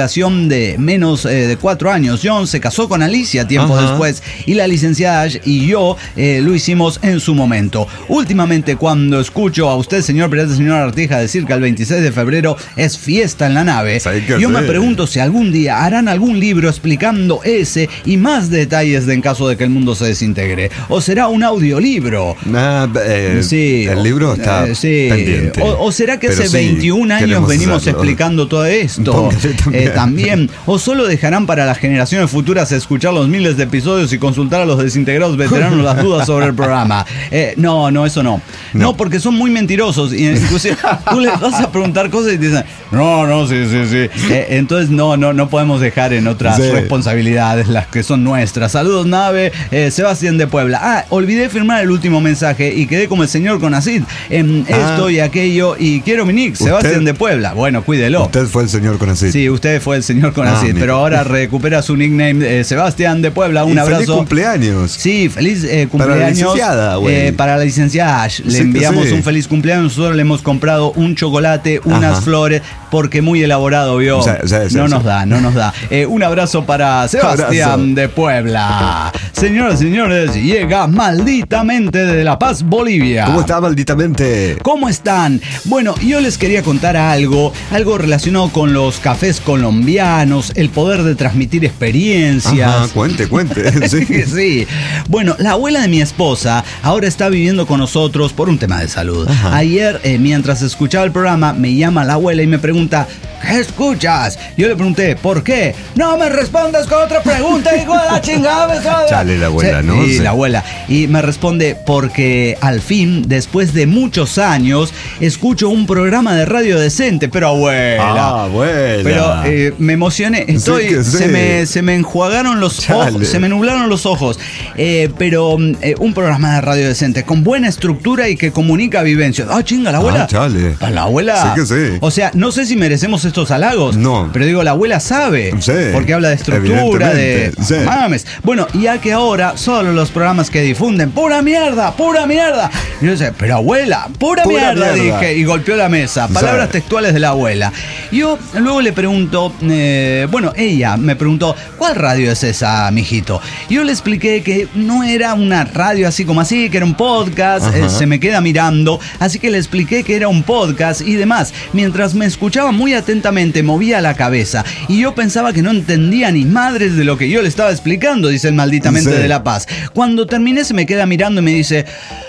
[SPEAKER 1] relación de menos eh, de cuatro años. John se casó con Alicia tiempo Ajá. después y la licenciada Ash y yo eh, lo hicimos en su momento. Últimamente, cuando escucho a usted, señor Pirata, señor Artija, decir que el veintiséis de febrero es fiesta en la nave, yo me pregunto si algún día harán algún libro explicando ese y más detalles de en caso de que el mundo se desintegre. O será un audiolibro.
[SPEAKER 2] Ah, eh, sí, el libro está eh, sí. pendiente.
[SPEAKER 1] O, o será que Pero hace sí, veintiún años venimos hacerlo. explicando todo esto. También. Eh, también. O solo dejarán para las generaciones futuras escuchar los miles de episodios y consultar a los desintegrados veteranos las dudas sobre el programa. Eh, no, no, eso no. no. No, porque son muy mentirosos. Y inclusive tú les vas a preguntar cosas y te dicen, no, no, sí, sí, sí. Eh, entonces no, no, no podemos dejar en otras sí. responsabilidades las que son nuestras. Saludos, nave. Eh, Sebastián de Puebla. Ah, olvidé firmar el último mensaje y quedé como el señor Conacid en ah. esto y aquello y quiero mi nick, Sebastián de Puebla. Bueno, cuídelo.
[SPEAKER 2] Usted fue el señor Conacid.
[SPEAKER 1] Sí, usted fue el señor Conacid, ah, pero ahora recupera su nickname, eh, Sebastián de Puebla. Un y abrazo.
[SPEAKER 2] Feliz cumpleaños.
[SPEAKER 1] Sí, feliz eh, cumpleaños. Para la licenciada, eh, para la licenciada Ash. Le sí, enviamos sí. un feliz cumpleaños. Nosotros le hemos comprado un chocolate, unas Ajá. flores, porque muy elaborado, vio. O sea, o sea, o sea, no nos da, no nos da. Eh, un abrazo para Sebastián abrazo. de Puebla. Señoras y señores, llega Malditamente de La Paz, Bolivia.
[SPEAKER 2] ¿Cómo está Malditamente?
[SPEAKER 1] ¿Cómo están? Bueno, yo les quería contar algo, algo relacionado con los cafés colombianos, el poder de transmitir experiencias.
[SPEAKER 2] Ajá, cuente, cuente. Sí.
[SPEAKER 1] sí. Bueno, la abuela de mi esposa ahora está viviendo con nosotros por un tema de salud. Ajá. Ayer, eh, mientras escuchaba el programa, me llama la abuela y me pregunta, ¿qué escuchas? Yo le pregunté, ¿por qué? No me respondas con otra pregunta, hijo de la chingada.
[SPEAKER 2] Chale, la abuela, ¿no?
[SPEAKER 1] Sí, sí, la abuela. Y me responde, porque al fin, después de muchos años, escucho un programa de radio decente. Pero abuela.
[SPEAKER 2] Ah, abuela.
[SPEAKER 1] Pero eh, me emocioné. Estoy, sí sí. Se, me, se me enjuagaron los Chale. ojos, se me nublaron los ojos. Eh, pero eh, un programa de radio decente, con buena estructura y que comunica vivencias. Ah, chinga, la abuela.
[SPEAKER 2] Ah, chale.
[SPEAKER 1] A la abuela.
[SPEAKER 2] Sí que sí.
[SPEAKER 1] O sea, no sé si merecemos estos halagos.
[SPEAKER 2] No.
[SPEAKER 1] Pero digo, la abuela sabe.
[SPEAKER 2] Sí.
[SPEAKER 1] Porque habla de estructura, de...
[SPEAKER 2] Sí.
[SPEAKER 1] Mames. Bueno, ya que ahora solo los programas que difunden, ¡pura mierda! ¡Pura mierda! Y yo decía, pero abuela, ¡pura, pura mierda! mierda! Dije, y golpeó la mesa. Palabras sí. textuales de la abuela. Yo luego le pregunto, eh, bueno, ella me preguntó, ¿cuál radio es esa, mijito? Yo le expliqué que no era una radio así como así, que era un podcast. Eh, se me queda mirando, así que le expliqué que era un podcast y demás. Mientras me escuchaba muy atentamente, movía la cabeza. Y yo pensaba que no entendía ni madres de lo que yo le estaba explicando, dice el Malditamente sí. de La Paz. Cuando terminé se me queda mirando y me dice,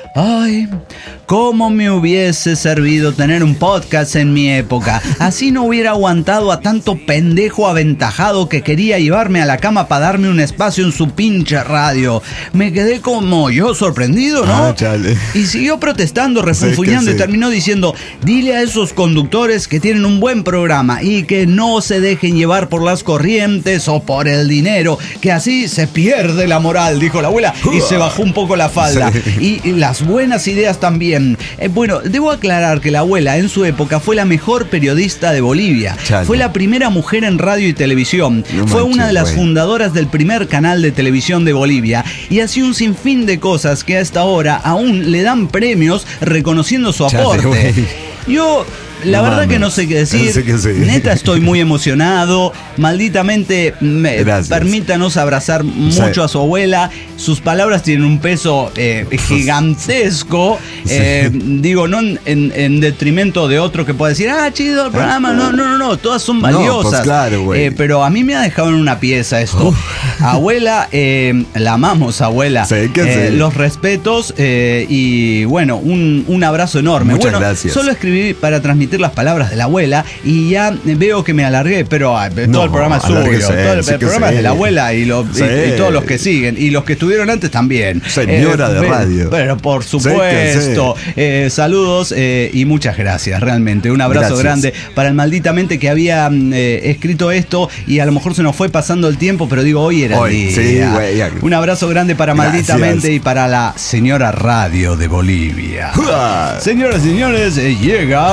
[SPEAKER 1] ay, cómo me hubiese servido tener un podcast en mi época. Así no hubiera aguantado a tanto pendejo aventajado que quería llevarme a la cama para darme un espacio en su pinche radio. Me quedé como yo sorprendido, ¿no?
[SPEAKER 2] Ah, chale.
[SPEAKER 1] Y siguió protestando, refunfuñando sí, sí. y terminó diciendo, dile a esos conductores que tienen un buen programa y que no se dejen llevar por las corrientes o por el dinero, que así se pierde la moral, dijo la abuela, y se bajó un poco la falda. Sí. Y, y las buenas ideas también. Eh, bueno, debo aclarar que la abuela en su época fue la mejor periodista de Bolivia. Chale. Fue la primera mujer en radio y televisión. No fue manches, una de las wey. fundadoras del primer canal de televisión de Bolivia y así un sinfín de cosas que hasta ahora aún le dan premios reconociendo su aporte. Chale, Yo... La no verdad mames. que no sé qué decir. Sí que sí. Neta, estoy muy emocionado. Malditamente, me, permítanos abrazar mucho sí. a su abuela. Sus palabras tienen un peso eh, gigantesco. Sí. Eh, digo, no en, en, en detrimento de otro que pueda decir, ah, chido el programa. No, no, no, no. Todas son valiosas. No, pues claro, güey. Eh, pero a mí me ha dejado en una pieza esto. Uf. Abuela, eh, la amamos, abuela. Sí, que eh, sí. Los respetos eh, y bueno, un, un abrazo enorme.
[SPEAKER 2] Muchas
[SPEAKER 1] bueno,
[SPEAKER 2] gracias.
[SPEAKER 1] Solo escribí para transmitir las palabras de la abuela y ya veo que me alargué, pero ah, todo no, el programa es suyo, todo el, sí el programa sí. es de la abuela y, lo, sí. y, y todos los que siguen y los que estuvieron antes también.
[SPEAKER 2] Señora eh, de
[SPEAKER 1] pero,
[SPEAKER 2] radio.
[SPEAKER 1] Pero por supuesto, sí sí. Eh, saludos eh, y muchas gracias, realmente. Un abrazo gracias. grande para el Malditamente que había eh, escrito esto y a lo mejor se nos fue pasando el tiempo, pero digo, hoy era hoy, el día. Sí, güey, ya. Un abrazo grande para gracias. Malditamente y para la señora radio de Bolivia. Señoras y señores, eh, llega... Eh,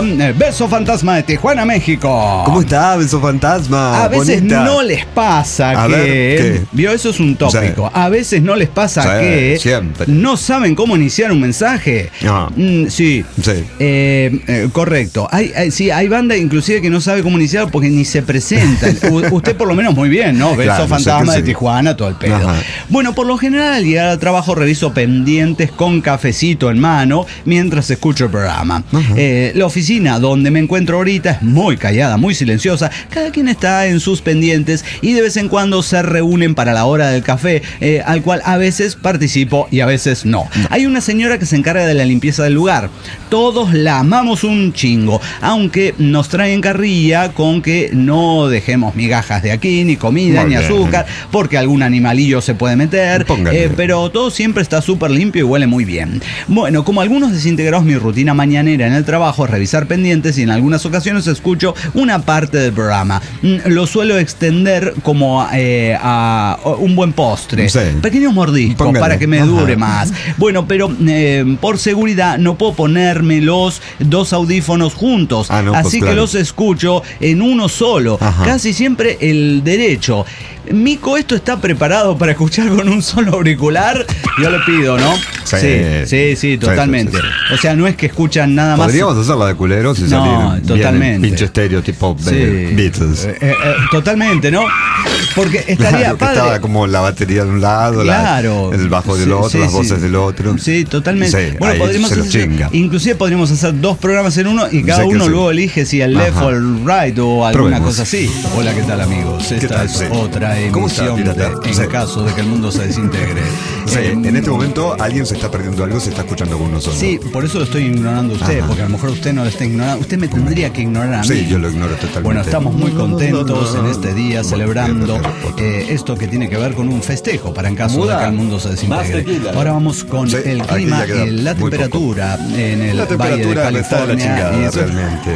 [SPEAKER 1] Beso Fantasma de Tijuana, México.
[SPEAKER 2] ¿Cómo está, Beso Fantasma?
[SPEAKER 1] A veces
[SPEAKER 2] Bonita.
[SPEAKER 1] no les pasa
[SPEAKER 2] A
[SPEAKER 1] que...
[SPEAKER 2] ver, ¿qué?
[SPEAKER 1] Vio, eso es un tópico.
[SPEAKER 2] Sí.
[SPEAKER 1] A veces no les pasa
[SPEAKER 2] Sí,
[SPEAKER 1] que
[SPEAKER 2] siempre.
[SPEAKER 1] no saben cómo iniciar un mensaje.
[SPEAKER 2] Ah.
[SPEAKER 1] Mm, sí.
[SPEAKER 2] Sí.
[SPEAKER 1] Eh, eh, correcto. Hay, hay, sí, hay banda inclusive que no sabe cómo iniciar porque ni se presentan. U- usted por lo menos muy bien, ¿no? Beso
[SPEAKER 2] Claro,
[SPEAKER 1] Fantasma
[SPEAKER 2] sé que
[SPEAKER 1] de
[SPEAKER 2] sí.
[SPEAKER 1] Tijuana, todo el pedo.
[SPEAKER 2] Ajá.
[SPEAKER 1] Bueno, por lo general al llegar al trabajo reviso pendientes con cafecito en mano mientras escucho el programa. Eh, la oficina donde me encuentro ahorita es muy callada, muy silenciosa. Cada quien está en sus pendientes y de vez en cuando se reúnen para la hora del café, eh, al cual a veces participo y a veces no. Hay una señora que se encarga de la limpieza del lugar. Todos la amamos un chingo, aunque nos traen carrilla con que no dejemos migajas de aquí, ni comida,
[SPEAKER 2] Muy
[SPEAKER 1] ni
[SPEAKER 2] bien.
[SPEAKER 1] azúcar, porque algún animalillo se puede meter.
[SPEAKER 2] Póngale.
[SPEAKER 1] Eh, pero todo siempre está súper limpio y huele muy bien. Bueno, como algunos desintegrados, mi rutina mañanera en el trabajo es revisar pendientes y en algunas ocasiones escucho una parte del programa. Mm, Lo suelo extender como eh, a un buen postre.
[SPEAKER 2] Sí.
[SPEAKER 1] Pequeños mordiscos
[SPEAKER 2] Póngale.
[SPEAKER 1] para que me
[SPEAKER 2] Ajá.
[SPEAKER 1] dure más. Bueno, pero eh, por seguridad no puedo ponerme los dos audífonos juntos.
[SPEAKER 2] Ah, no, pues
[SPEAKER 1] así que
[SPEAKER 2] claro.
[SPEAKER 1] los escucho en uno solo.
[SPEAKER 2] Ajá.
[SPEAKER 1] Casi siempre el derecho. Mico, ¿esto está preparado para escuchar con un solo auricular? Yo le pido, ¿no?
[SPEAKER 2] Sí.
[SPEAKER 1] sí, sí, sí, totalmente.
[SPEAKER 2] Sí, sí, sí.
[SPEAKER 1] O sea, no es que escuchan nada más.
[SPEAKER 2] Podríamos hacerla de culeros y
[SPEAKER 1] No,
[SPEAKER 2] salir bien
[SPEAKER 1] totalmente.
[SPEAKER 2] en pinche estéreo tipo
[SPEAKER 1] Sí.
[SPEAKER 2] eh, Beatles.
[SPEAKER 1] Eh, eh, eh, totalmente, ¿no? Porque estaría
[SPEAKER 2] Claro, que
[SPEAKER 1] padre.
[SPEAKER 2] estaba como la batería de un lado, la-
[SPEAKER 1] Claro.
[SPEAKER 2] el bajo del
[SPEAKER 1] Sí,
[SPEAKER 2] otro,
[SPEAKER 1] sí,
[SPEAKER 2] las
[SPEAKER 1] sí.
[SPEAKER 2] voces del otro.
[SPEAKER 1] Sí, totalmente.
[SPEAKER 2] Sí,
[SPEAKER 1] bueno,
[SPEAKER 2] ahí
[SPEAKER 1] podríamos
[SPEAKER 2] se lo
[SPEAKER 1] hacer,
[SPEAKER 2] chinga.
[SPEAKER 1] inclusive podríamos hacer dos programas en uno y cada
[SPEAKER 2] Sé que
[SPEAKER 1] uno
[SPEAKER 2] sí.
[SPEAKER 1] luego elige si el left
[SPEAKER 2] Ajá.
[SPEAKER 1] o el right o alguna
[SPEAKER 2] Probemos.
[SPEAKER 1] cosa así. Hola, ¿qué tal, amigos? Esta
[SPEAKER 2] tal?
[SPEAKER 1] es
[SPEAKER 2] Sí.
[SPEAKER 1] otra
[SPEAKER 2] ¿Cómo está,
[SPEAKER 1] emisión de
[SPEAKER 2] pirata?
[SPEAKER 1] En
[SPEAKER 2] Sí.
[SPEAKER 1] caso de que el mundo se desintegre.
[SPEAKER 2] Sí,
[SPEAKER 1] Eh,
[SPEAKER 2] en este momento alguien se está perdiendo algo, se está escuchando con nosotros.
[SPEAKER 1] Sí, por eso lo estoy ignorando a usted,
[SPEAKER 2] Ajá.
[SPEAKER 1] porque a lo mejor usted no lo está ignorando. Usted me tendría que ignorar a mí.
[SPEAKER 2] Sí, yo lo ignoro totalmente.
[SPEAKER 1] Bueno, estamos muy
[SPEAKER 2] No, no, no,
[SPEAKER 1] contentos
[SPEAKER 2] no, no.
[SPEAKER 1] en este día
[SPEAKER 2] Bueno,
[SPEAKER 1] celebrando
[SPEAKER 2] bien, Harry Potter.
[SPEAKER 1] eh, esto que tiene que ver con un festejo para en caso
[SPEAKER 5] Muda,
[SPEAKER 1] de que el mundo se
[SPEAKER 5] más
[SPEAKER 1] desintegre.
[SPEAKER 5] tequila.
[SPEAKER 1] Ahora vamos con
[SPEAKER 2] Sí,
[SPEAKER 1] el
[SPEAKER 2] aquí
[SPEAKER 1] clima,
[SPEAKER 2] ya queda
[SPEAKER 1] eh, la
[SPEAKER 2] muy
[SPEAKER 1] temperatura en el
[SPEAKER 2] La
[SPEAKER 1] Valle de
[SPEAKER 2] temperatura me está de la
[SPEAKER 1] California.
[SPEAKER 2] chingada,
[SPEAKER 1] y eso-
[SPEAKER 2] realmente.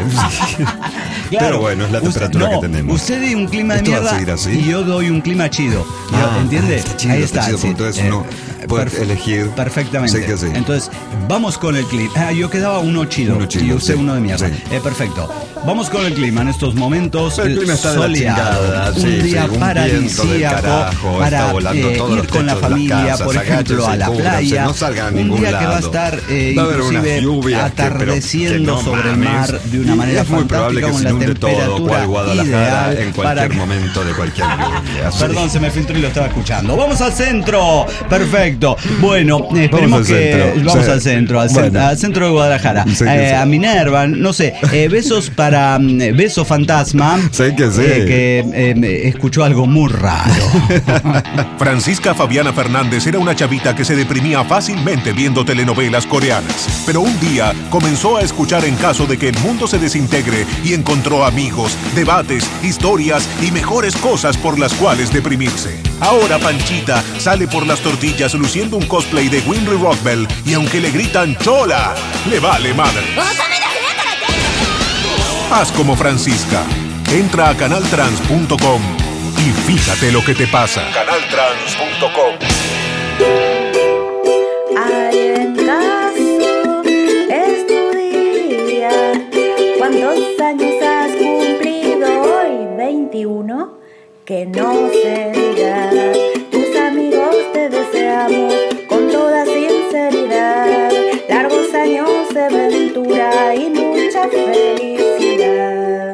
[SPEAKER 1] Claro,
[SPEAKER 2] Pero bueno, es la
[SPEAKER 1] usted-
[SPEAKER 2] temperatura
[SPEAKER 1] no,
[SPEAKER 2] que tenemos.
[SPEAKER 1] Usted dio un clima de
[SPEAKER 2] ¿Esto va a
[SPEAKER 1] mierda
[SPEAKER 2] seguir así?
[SPEAKER 1] y yo doy un clima chido.
[SPEAKER 2] Ah,
[SPEAKER 1] ¿Entiende?
[SPEAKER 2] está chido,
[SPEAKER 1] Ahí
[SPEAKER 2] está
[SPEAKER 1] está.
[SPEAKER 2] chido,
[SPEAKER 1] sí.
[SPEAKER 2] entonces
[SPEAKER 1] Eh,
[SPEAKER 2] uno puede
[SPEAKER 1] perf-
[SPEAKER 2] elegir.
[SPEAKER 1] Perfectamente.
[SPEAKER 2] Sí que sí.
[SPEAKER 1] Entonces, vamos con el clima. Ah, yo quedaba uno chido,
[SPEAKER 2] Uno chido,
[SPEAKER 1] y usted
[SPEAKER 2] sí,
[SPEAKER 1] uno de mierda.
[SPEAKER 2] sí.
[SPEAKER 1] Eh, perfecto. Vamos con el clima en estos momentos.
[SPEAKER 2] El
[SPEAKER 1] eh,
[SPEAKER 2] clima está de la
[SPEAKER 1] soleado.
[SPEAKER 2] chingada,
[SPEAKER 1] un
[SPEAKER 2] sí,
[SPEAKER 1] día
[SPEAKER 2] sí, un viento del
[SPEAKER 1] paradisíaco
[SPEAKER 2] carajo,
[SPEAKER 1] para
[SPEAKER 2] está volando
[SPEAKER 1] eh,
[SPEAKER 2] todos
[SPEAKER 1] ir
[SPEAKER 2] los
[SPEAKER 1] con la
[SPEAKER 2] techos de las
[SPEAKER 1] familia,
[SPEAKER 2] casas,
[SPEAKER 1] por ejemplo,
[SPEAKER 2] agáchense,
[SPEAKER 1] a la
[SPEAKER 2] cúbranse,
[SPEAKER 1] playa.
[SPEAKER 2] no salgan a
[SPEAKER 1] un
[SPEAKER 2] ningún
[SPEAKER 1] día que va a
[SPEAKER 2] lado.
[SPEAKER 1] estar eh,
[SPEAKER 2] Va a haber unas
[SPEAKER 1] inclusive
[SPEAKER 2] lluvias que, pero,
[SPEAKER 1] atardeciendo
[SPEAKER 2] que no
[SPEAKER 1] sobre el
[SPEAKER 2] mames.
[SPEAKER 1] mar de una
[SPEAKER 2] Y
[SPEAKER 1] manera
[SPEAKER 2] es muy probable
[SPEAKER 1] fantástica
[SPEAKER 2] que
[SPEAKER 1] con
[SPEAKER 2] se
[SPEAKER 1] la
[SPEAKER 2] inunde todo,
[SPEAKER 1] temperatura
[SPEAKER 2] cual Guadalajara
[SPEAKER 1] ideal
[SPEAKER 2] en
[SPEAKER 1] para
[SPEAKER 2] cualquier
[SPEAKER 1] que-
[SPEAKER 2] momento de cualquier lluvia. Sí.
[SPEAKER 1] Perdón, se me filtró y lo estaba escuchando. Vamos al centro. Perfecto. Bueno, eh, esperemos
[SPEAKER 2] al
[SPEAKER 1] que
[SPEAKER 2] centro.
[SPEAKER 1] vamos
[SPEAKER 2] Sí.
[SPEAKER 1] al centro, al, cen-
[SPEAKER 2] Bueno.
[SPEAKER 1] al centro de Guadalajara,
[SPEAKER 2] Sí que
[SPEAKER 1] Eh,
[SPEAKER 2] sí.
[SPEAKER 1] a Minerva, no sé, eh, besos para mm, Beso Fantasma,
[SPEAKER 2] Sí que sí.
[SPEAKER 1] eh, que eh, me escuchó algo muy raro.
[SPEAKER 3] Francisca Fabiana Fernández era una chavita que se deprimía fácilmente viendo telenovelas coreanas. Pero un día comenzó a escuchar En caso de que el mundo se desintegre y encontró amigos, debates, historias y mejores cosas por las cuales deprimirse. Ahora Panchita sale por las tortillas luciendo un cosplay de Winry Rockbell y aunque le gritan ¡Chola!, le vale madre. Haz como Francisca. Entra a canaltrans punto com y fíjate lo que te pasa. canaltrans punto com.
[SPEAKER 6] Ay, en caso es tu día. ¿Cuántos años has cumplido hoy? veintiuno. Que no se diga. Tus amigos te deseamos con toda sinceridad. Largos años de aventura y mucha felicidad.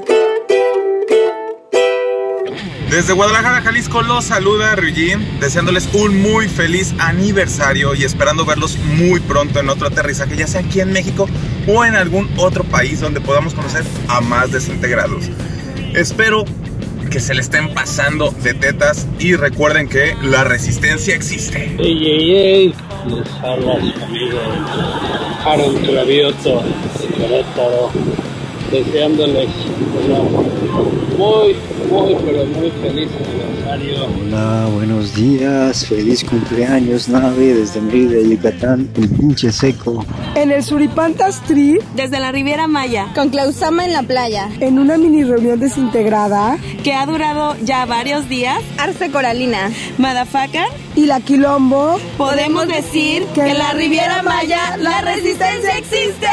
[SPEAKER 7] Desde Guadalajara, Jalisco, los saluda Ryujin, deseándoles un muy feliz aniversario y esperando verlos muy pronto en otro aterrizaje, ya sea aquí en México o en algún otro país donde podamos conocer a más desintegrados. Espero que se le estén pasando de tetas y recuerden que la resistencia existe.
[SPEAKER 8] Ey, ey, ey, les habla su amigo Aaron Travioto de Querétaro, deseándoles una muy, muy, pero muy feliz aniversario aniversario.
[SPEAKER 5] Hola, buenos días, feliz cumpleaños, Nave, desde Mérida, Yucatán, el pinche seco.
[SPEAKER 9] En el Suripanta Street,
[SPEAKER 10] desde la Riviera Maya,
[SPEAKER 11] con Clausama en la playa,
[SPEAKER 9] en una mini reunión desintegrada,
[SPEAKER 10] que ha durado ya varios días,
[SPEAKER 11] Arce Coralina,
[SPEAKER 10] Madafacar
[SPEAKER 9] y la Quilombo,
[SPEAKER 10] podemos decir que, que en la Riviera Maya la resistencia existe.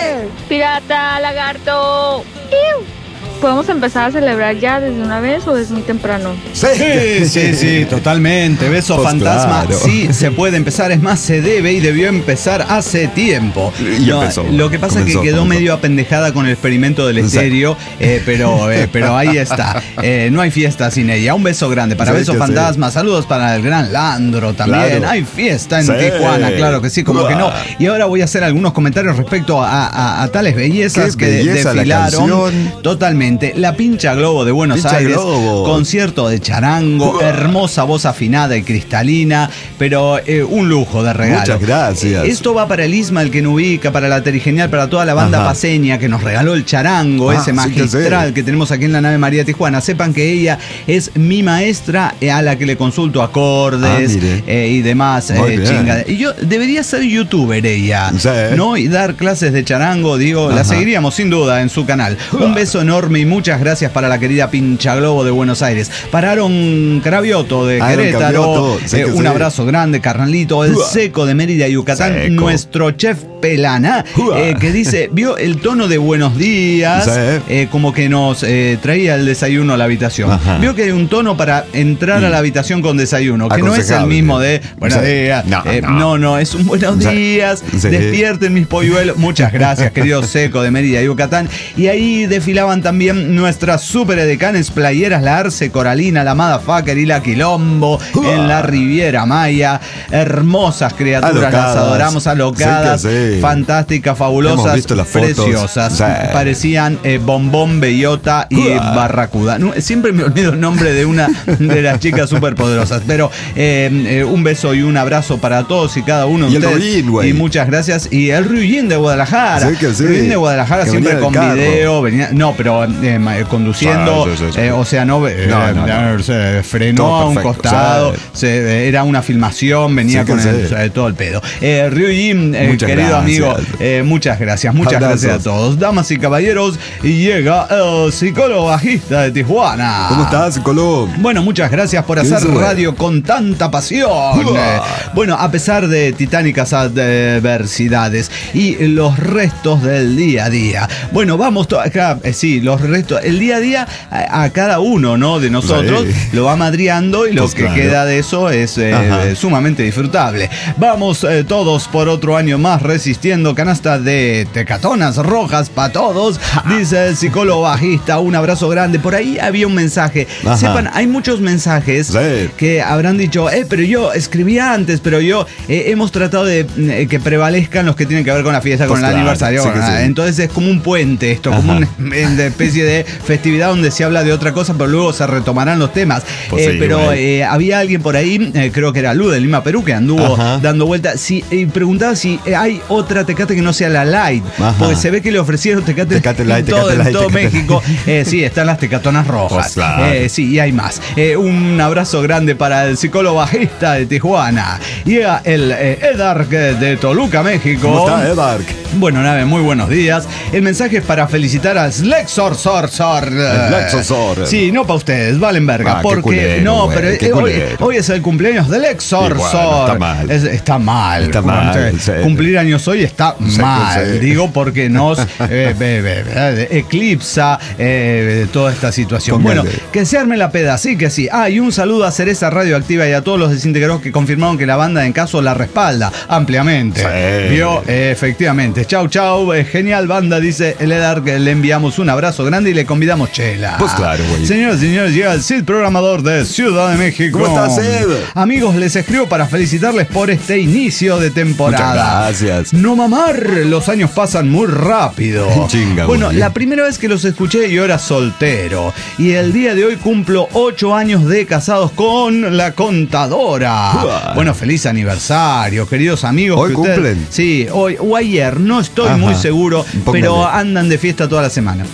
[SPEAKER 12] Pirata, lagarto. ¡Iu! ¿Podemos empezar a celebrar ya desde una vez o es muy temprano?
[SPEAKER 1] Sí, sí, sí, sí, totalmente. Beso pues fantasma. Claro. Sí, se puede empezar. Es más, se debe y debió empezar hace tiempo.
[SPEAKER 2] Y
[SPEAKER 1] no,
[SPEAKER 2] empezó.
[SPEAKER 1] Lo que pasa comenzó, es que quedó comenzó. medio apendejada con el experimento del estéreo, eh, pero, eh, pero ahí está. Eh, no hay fiesta sin ella. Un beso grande para sí, Beso Fantasma. Sí. Saludos para el gran Landro también. Claro. Hay fiesta en sí. Tijuana, claro que sí, como Uah. que no. Y ahora voy a hacer algunos comentarios respecto a, a, a tales bellezas Qué que belleza desfilaron totalmente. La Pincha Globo de Buenos Pincha Aires, Globo. Concierto de charango, uh. hermosa voz afinada y cristalina, pero eh, un lujo de regalo.
[SPEAKER 2] Muchas gracias.
[SPEAKER 1] Esto va para el Isma, el que no ubica, para la Terigenial, para toda la banda Ajá. paseña que nos regaló el charango, ah, ese magistral sí que, que tenemos aquí en la nave María Tijuana. Sepan que ella es mi maestra a la que le consulto acordes ah, eh, y demás eh, chingaderas. Y yo debería ser youtuber ella, sí. ¿no? Y dar clases de charango, digo, Ajá. la seguiríamos sin duda en su canal. Uh. Un beso enorme y muchas gracias para la querida Pincha Globo de Buenos Aires. Para Aaron Cravioto de Aaron Querétaro, sí eh, un sí. abrazo grande, carnalito. El uh. Seco de Mérida, Yucatán, Seco. Nuestro chef Pelana, uh. eh, que dice, vio el tono de buenos días, sí. eh, como que nos eh, traía el desayuno a la habitación. Ajá. Vio que hay un tono para entrar mm. a la habitación con desayuno, que no es el mismo de buenos sí. días. No, eh, no. no, no, es un buenos sí. días, sí. despierten mis polluelos. Muchas gracias, querido Seco de Mérida, Yucatán. Y ahí desfilaban también nuestras super edecanes playeras, la Arce Coralina, la Madafacar y la Quilombo uh. en la Riviera Maya. Hermosas criaturas, alocadas. Las adoramos, alocadas, sí sí. fantásticas, fabulosas, preciosas. Sí. Parecían eh, Bombón, Bellota y uh. Barracuda. No, siempre me olvido el nombre de una de las chicas superpoderosas, pero eh, eh, un beso y un abrazo para todos y cada uno de ustedes. El Ruin, y muchas gracias. Y el Ruin de Guadalajara. Sí que sí. Ruin de Guadalajara que siempre con carro. Video. Venía, no, pero eh, conduciendo, ah, sí, sí, sí. Eh, o sea, no, eh, no, no, no. se frenó a un costado, o sea, se, era una filmación, venía sí, con el, sí. todo el pedo. Eh, Ryujin, eh, querido gracias. amigo, eh, muchas gracias, muchas Abrazos. gracias a todos. Damas y caballeros, y llega el psicólogo bajista de Tijuana.
[SPEAKER 2] ¿Cómo estás, psicólogo?
[SPEAKER 1] Bueno, muchas gracias por hacer radio con tanta pasión. Eh, bueno, a pesar de titánicas adversidades y los restos del día a día. Bueno, vamos to- acá, eh, sí, los restos, el día a día a, a cada uno, ¿no? De nosotros sí. lo va madriando y lo pues que claro. queda de eso es eh, sumamente disfrutable. Vamos eh, todos por otro año más resistiendo. Canasta de tecatonas rojas para todos, dice el psicólogo bajista. Un abrazo grande. Por ahí había un mensaje. Ajá. Sepan, hay muchos mensajes sí. que habrán dicho, eh, pero yo escribía antes, pero yo eh, hemos tratado de eh, que prevalezcan los que tienen que ver con la fiesta, pues con claro. el aniversario. Sí bueno, sí. Entonces es como un puente esto, Ajá. como una, una especie de festividad donde se habla de otra cosa, pero luego se retomarán los temas. Pues eh, sí, pero eh, había alguien por ahí, eh, creo que era Lu de Lima, Perú, que anduvo Ajá. dando vueltas si, y preguntaba si hay otra Tecate que no sea la Light, Ajá. porque se ve que le ofrecieron Tecate, tecate light, en todo, tecate en todo light, México. Eh, sí, están las tecatonas rojas. Pues claro. eh, sí, y hay más. Eh, un abrazo grande para el psicólogo bajista de Tijuana. Y el eh, Edark de Toluca, México.
[SPEAKER 2] ¿Cómo está, Edark?
[SPEAKER 1] Bueno, Nave, muy buenos días. El mensaje es para felicitar a Slexor Sor Sor.
[SPEAKER 2] Slexor.
[SPEAKER 1] Sí, no para ustedes, valen verga. Ah, porque culero, no, güey, pero eh, hoy, hoy es el cumpleaños del Exor bueno, Sor.
[SPEAKER 2] Está mal.
[SPEAKER 1] Es, está mal.
[SPEAKER 2] Está mal.
[SPEAKER 1] Sí. Cumplir años hoy está sí, mal. Sí. Digo porque nos eh, eh, eh, eclipsa eh, toda esta situación. Póngale. Bueno, que se arme la peda, sí que sí. Ah, y un saludo a Cereza Radioactiva y a todos los desintegrados que confirmaron que la banda en caso la respalda ampliamente. Sí. Vio, eh, efectivamente. Chau, chau. Eh, genial banda, dice el Edar, que le enviamos un abrazo grande y le convidamos chela.
[SPEAKER 2] Pues claro, güey.
[SPEAKER 1] Señores y señores, llega el Cid programador de Ciudad de México.
[SPEAKER 2] ¿Cómo estás, Cid?
[SPEAKER 1] Amigos, les escribo para felicitarles por este inicio de temporada.
[SPEAKER 2] Muchas gracias.
[SPEAKER 1] No mamar, los años pasan muy rápido.
[SPEAKER 2] Chinga,
[SPEAKER 1] bueno,
[SPEAKER 2] güey.
[SPEAKER 1] la primera vez que los escuché yo era soltero y el día de hoy cumplo ocho años de casados con la contadora. Uah. Bueno, feliz aniversario, queridos amigos.
[SPEAKER 2] ¿Hoy
[SPEAKER 1] que
[SPEAKER 2] cumplen?
[SPEAKER 1] Ustedes, sí, hoy o ayer, no estoy Ajá. muy seguro, Póngale. pero andan de fiesta toda la semana. Ah, andan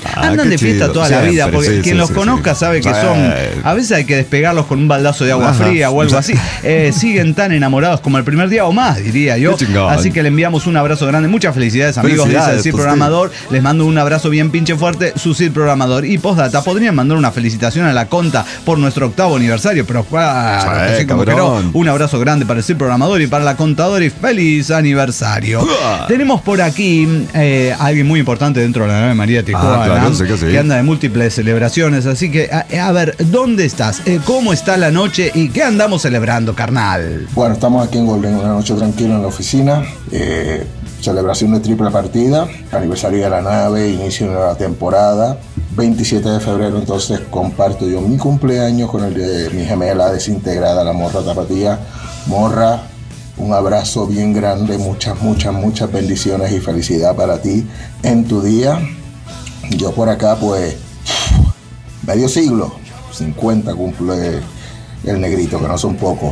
[SPEAKER 1] de fiesta
[SPEAKER 2] chido.
[SPEAKER 1] toda
[SPEAKER 2] Siempre,
[SPEAKER 1] la vida, porque
[SPEAKER 2] sí,
[SPEAKER 1] quien
[SPEAKER 2] sí,
[SPEAKER 1] los
[SPEAKER 2] sí,
[SPEAKER 1] conozca
[SPEAKER 2] sí.
[SPEAKER 1] sabe que
[SPEAKER 2] Sí.
[SPEAKER 1] son, a veces hay que despegarlos con un baldazo de agua
[SPEAKER 2] Ajá.
[SPEAKER 1] fría o algo así. Eh, siguen tan enamorados como el primer día o más, diría yo.
[SPEAKER 2] Qué chingón.
[SPEAKER 1] Así que le enviamos un abrazo grande. Muchas felicidades, amigos, dice el
[SPEAKER 2] Felicidades,
[SPEAKER 1] Sir
[SPEAKER 2] pues,
[SPEAKER 1] Programador. Les mando un abrazo bien pinche fuerte, su Sir Programador. Y postdata, podrían mandar una felicitación a la Conta por nuestro octavo aniversario, pero claro,
[SPEAKER 2] Sí,
[SPEAKER 1] pues sí, como que no.
[SPEAKER 2] cabrón.
[SPEAKER 1] Un abrazo grande para el Sir Programador y para la Contadora y feliz aniversario. Tenemos por aquí eh, a alguien muy importante dentro de la nave María Tijuana,
[SPEAKER 2] Ah, claro, sé que sí.
[SPEAKER 1] anda de múltiples celebraciones, así que a, a ver, ¿dónde estás? Eh, ¿Cómo está la noche y qué andamos celebrando, carnal?
[SPEAKER 13] Bueno, estamos aquí en Golden, una noche tranquila en la oficina. Eh, celebración de triple partida, aniversario de la nave, inicio de la temporada. veintisiete de febrero, entonces comparto yo mi cumpleaños con el de mi gemela desintegrada, la Morra Tapatía. Morra, un abrazo bien grande, muchas, muchas, muchas bendiciones y felicidad para ti en tu día. Yo por acá, pues, medio siglo, cincuenta cumple el negrito, que no son pocos,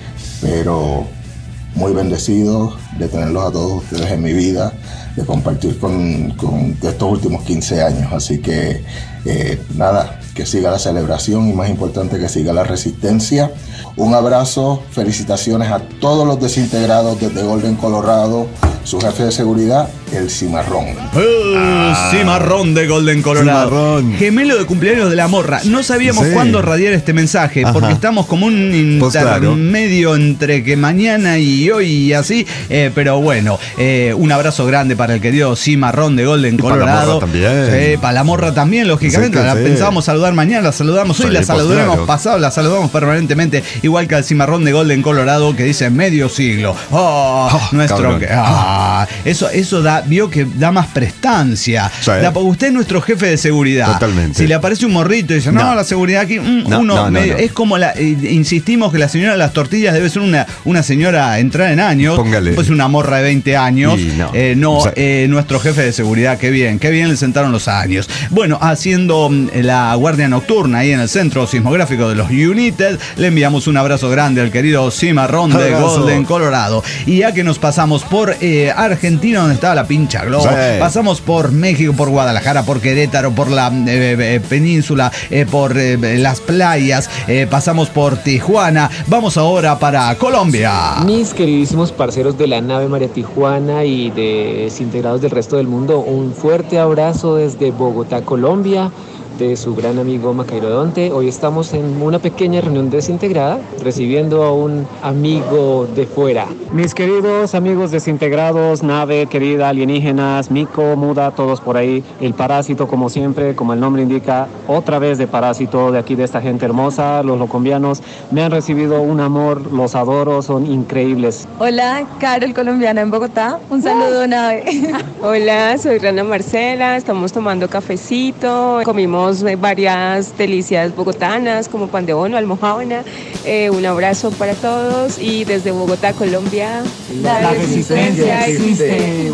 [SPEAKER 13] pero muy bendecido de tenerlos a todos ustedes en mi vida, de compartir con, con estos últimos quince años. Así que, eh, nada, que siga la celebración y más importante que siga la resistencia. Un abrazo, felicitaciones a todos los desintegrados desde Golden, Colorado, su jefe de seguridad, el Cimarrón.
[SPEAKER 1] Uh,
[SPEAKER 2] Ah.
[SPEAKER 1] Cimarrón de Golden, Colorado.
[SPEAKER 2] Cimarrón.
[SPEAKER 1] Gemelo de cumpleaños de la Morra. No sabíamos
[SPEAKER 2] Sí.
[SPEAKER 1] cuándo radiar este mensaje,
[SPEAKER 2] Ajá.
[SPEAKER 1] porque estamos como un
[SPEAKER 2] Pues claro.
[SPEAKER 1] intermedio entre que mañana y hoy y así. Eh, pero bueno, eh, un abrazo grande para el querido Cimarrón de Golden,
[SPEAKER 2] Y para la
[SPEAKER 1] Colorado.
[SPEAKER 2] Morra también.
[SPEAKER 1] Sí, para la Morra también, lógicamente.
[SPEAKER 2] Sí que
[SPEAKER 1] la
[SPEAKER 2] sí.
[SPEAKER 1] pensábamos saludar mañana, la saludamos hoy,
[SPEAKER 2] Sí,
[SPEAKER 1] la
[SPEAKER 2] pues
[SPEAKER 1] saludaremos
[SPEAKER 2] claro.
[SPEAKER 1] pasado, la saludamos permanentemente. Igual que al Cimarrón de Golden, Colorado, que dice medio siglo. Oh,
[SPEAKER 2] Oh,
[SPEAKER 1] nuestro.
[SPEAKER 2] cabrón.
[SPEAKER 1] Ah, eso, eso da, vio que da más prestancia.
[SPEAKER 2] Sí.
[SPEAKER 1] Da- porque usted es nuestro jefe de seguridad.
[SPEAKER 2] Totalmente.
[SPEAKER 1] Si le aparece un morrito y dice, no,
[SPEAKER 2] No.
[SPEAKER 1] la seguridad aquí, mm,
[SPEAKER 2] No,
[SPEAKER 1] uno
[SPEAKER 2] no, no,
[SPEAKER 1] medio-
[SPEAKER 2] no.
[SPEAKER 1] es como la, eh, insistimos que la señora de las tortillas debe ser una, una señora entrada en años.
[SPEAKER 2] Póngale.
[SPEAKER 1] Pues una morra de veinte años.
[SPEAKER 2] Y no.
[SPEAKER 1] Eh, no,
[SPEAKER 2] O sea-
[SPEAKER 1] eh, nuestro jefe de seguridad, qué bien, qué bien le sentaron los años. Bueno, haciendo mm, la guardia nocturna ahí en el centro sismográfico de los United, le enviamos un abrazo grande al querido Cimarrón de
[SPEAKER 2] Abrazo.
[SPEAKER 1] Golden, Colorado. Y ya que nos pasamos por eh, Argentina, donde estaba la pincha globo,
[SPEAKER 2] Sí.
[SPEAKER 1] pasamos por México, por Guadalajara, por Querétaro, por la eh, eh, península, eh, por eh, las playas, eh, pasamos por Tijuana, vamos ahora para Colombia.
[SPEAKER 14] Mis queridísimos parceros de la nave María Tijuana y de desintegrados del resto del mundo, un fuerte abrazo desde Bogotá, Colombia, de su gran amigo Macairodonte. Hoy estamos en una pequeña reunión desintegrada, recibiendo a un amigo de fuera. Mis queridos amigos desintegrados, nave querida, alienígenas, Mico, Muda, todos por ahí, el parásito como siempre, como el nombre indica, otra vez de parásito de aquí de esta gente hermosa, los locombianos, me han recibido un amor, los adoro, son increíbles.
[SPEAKER 10] Hola, Carol colombiana en Bogotá. Un saludo, nave.
[SPEAKER 15] Hola, soy Rana Marcela, estamos tomando cafecito, comimos eh, varias delicias bogotanas como pan de bono, almojábana. Eh, un abrazo para todos y desde Bogotá, Colombia, la,
[SPEAKER 14] La
[SPEAKER 15] resistencia
[SPEAKER 14] resistencia
[SPEAKER 15] existe.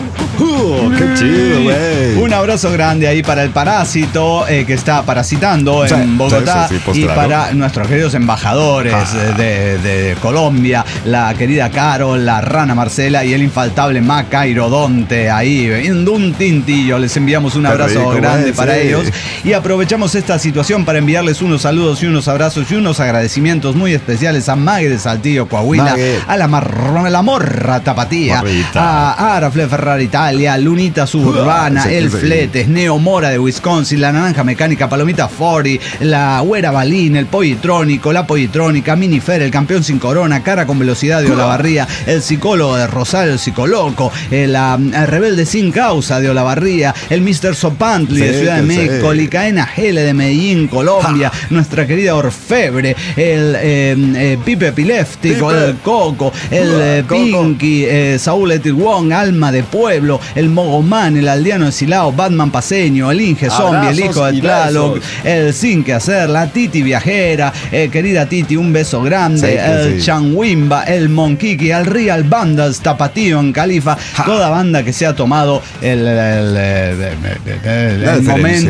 [SPEAKER 2] Uh, qué chido, güey.
[SPEAKER 1] Un abrazo grande ahí para el parásito eh, que está parasitando
[SPEAKER 2] Sí,
[SPEAKER 1] en Bogotá
[SPEAKER 2] sí, sí, sí, pues
[SPEAKER 1] y
[SPEAKER 2] claro.
[SPEAKER 1] para nuestros queridos embajadores
[SPEAKER 2] Ah.
[SPEAKER 1] de, de Colombia, la querida Carol, la Rana Marcela y el infaltable Macairodonte ahí, en un tintillo. Les enviamos un
[SPEAKER 2] Qué
[SPEAKER 1] abrazo
[SPEAKER 2] rico,
[SPEAKER 1] grande
[SPEAKER 2] güey,
[SPEAKER 1] para
[SPEAKER 2] sí.
[SPEAKER 1] ellos y aprovechamos esta situación para enviarles unos saludos y unos abrazos y unos agradecimientos muy especiales a Mague de Saltillo, Coahuila,
[SPEAKER 2] Mague.
[SPEAKER 1] a la, marrón, la Morra Tapatía,
[SPEAKER 2] Morrita.
[SPEAKER 1] a Arafle Ferrari Italia, Lunita Suburbana,
[SPEAKER 2] Uh, sí,
[SPEAKER 1] El
[SPEAKER 2] sí.
[SPEAKER 1] Fletes, Neo Mora de Wisconsin, la Naranja Mecánica, Palomita Fori, la Güera Balín, el Pollitrónico, la Pollitrónica, Minifer, el Campeón Sin Corona, Cara con Velocidad de Olavarría, el Psicólogo de Rosario, el Psicoloco, el, ah, el Rebelde Sin Causa de Olavarría, el mister Sopantli de
[SPEAKER 2] Sí,
[SPEAKER 1] Ciudad de
[SPEAKER 2] que
[SPEAKER 1] México,
[SPEAKER 2] sí.
[SPEAKER 1] Licaena Gele de Medellín, Colombia, nuestra querida Orfebre, el eh, eh, Pipe Piléptico,
[SPEAKER 2] Pipe.
[SPEAKER 1] el Coco, el eh,
[SPEAKER 2] Coco.
[SPEAKER 1] Pinky, eh, Saúl Etilwong, Alma de Pueblo, el Mogomán, el Aldeano de Silao, Batman Paseño, el Inge Zombie, el
[SPEAKER 2] Abrazos
[SPEAKER 1] hijo de
[SPEAKER 2] y
[SPEAKER 1] Tlaloc,
[SPEAKER 2] besos.
[SPEAKER 1] el Sin Que Hacer, la Titi Viajera, eh, querida Titi, un beso grande,
[SPEAKER 2] Sí, que
[SPEAKER 1] el
[SPEAKER 2] sí.
[SPEAKER 1] Chanwimba, el Monquiqui, el Real Bandas, Tapatío en Califa, toda banda que se ha tomado el, el, el- el- el- el
[SPEAKER 2] La
[SPEAKER 1] momento,
[SPEAKER 2] deferencia,
[SPEAKER 1] la
[SPEAKER 2] sí.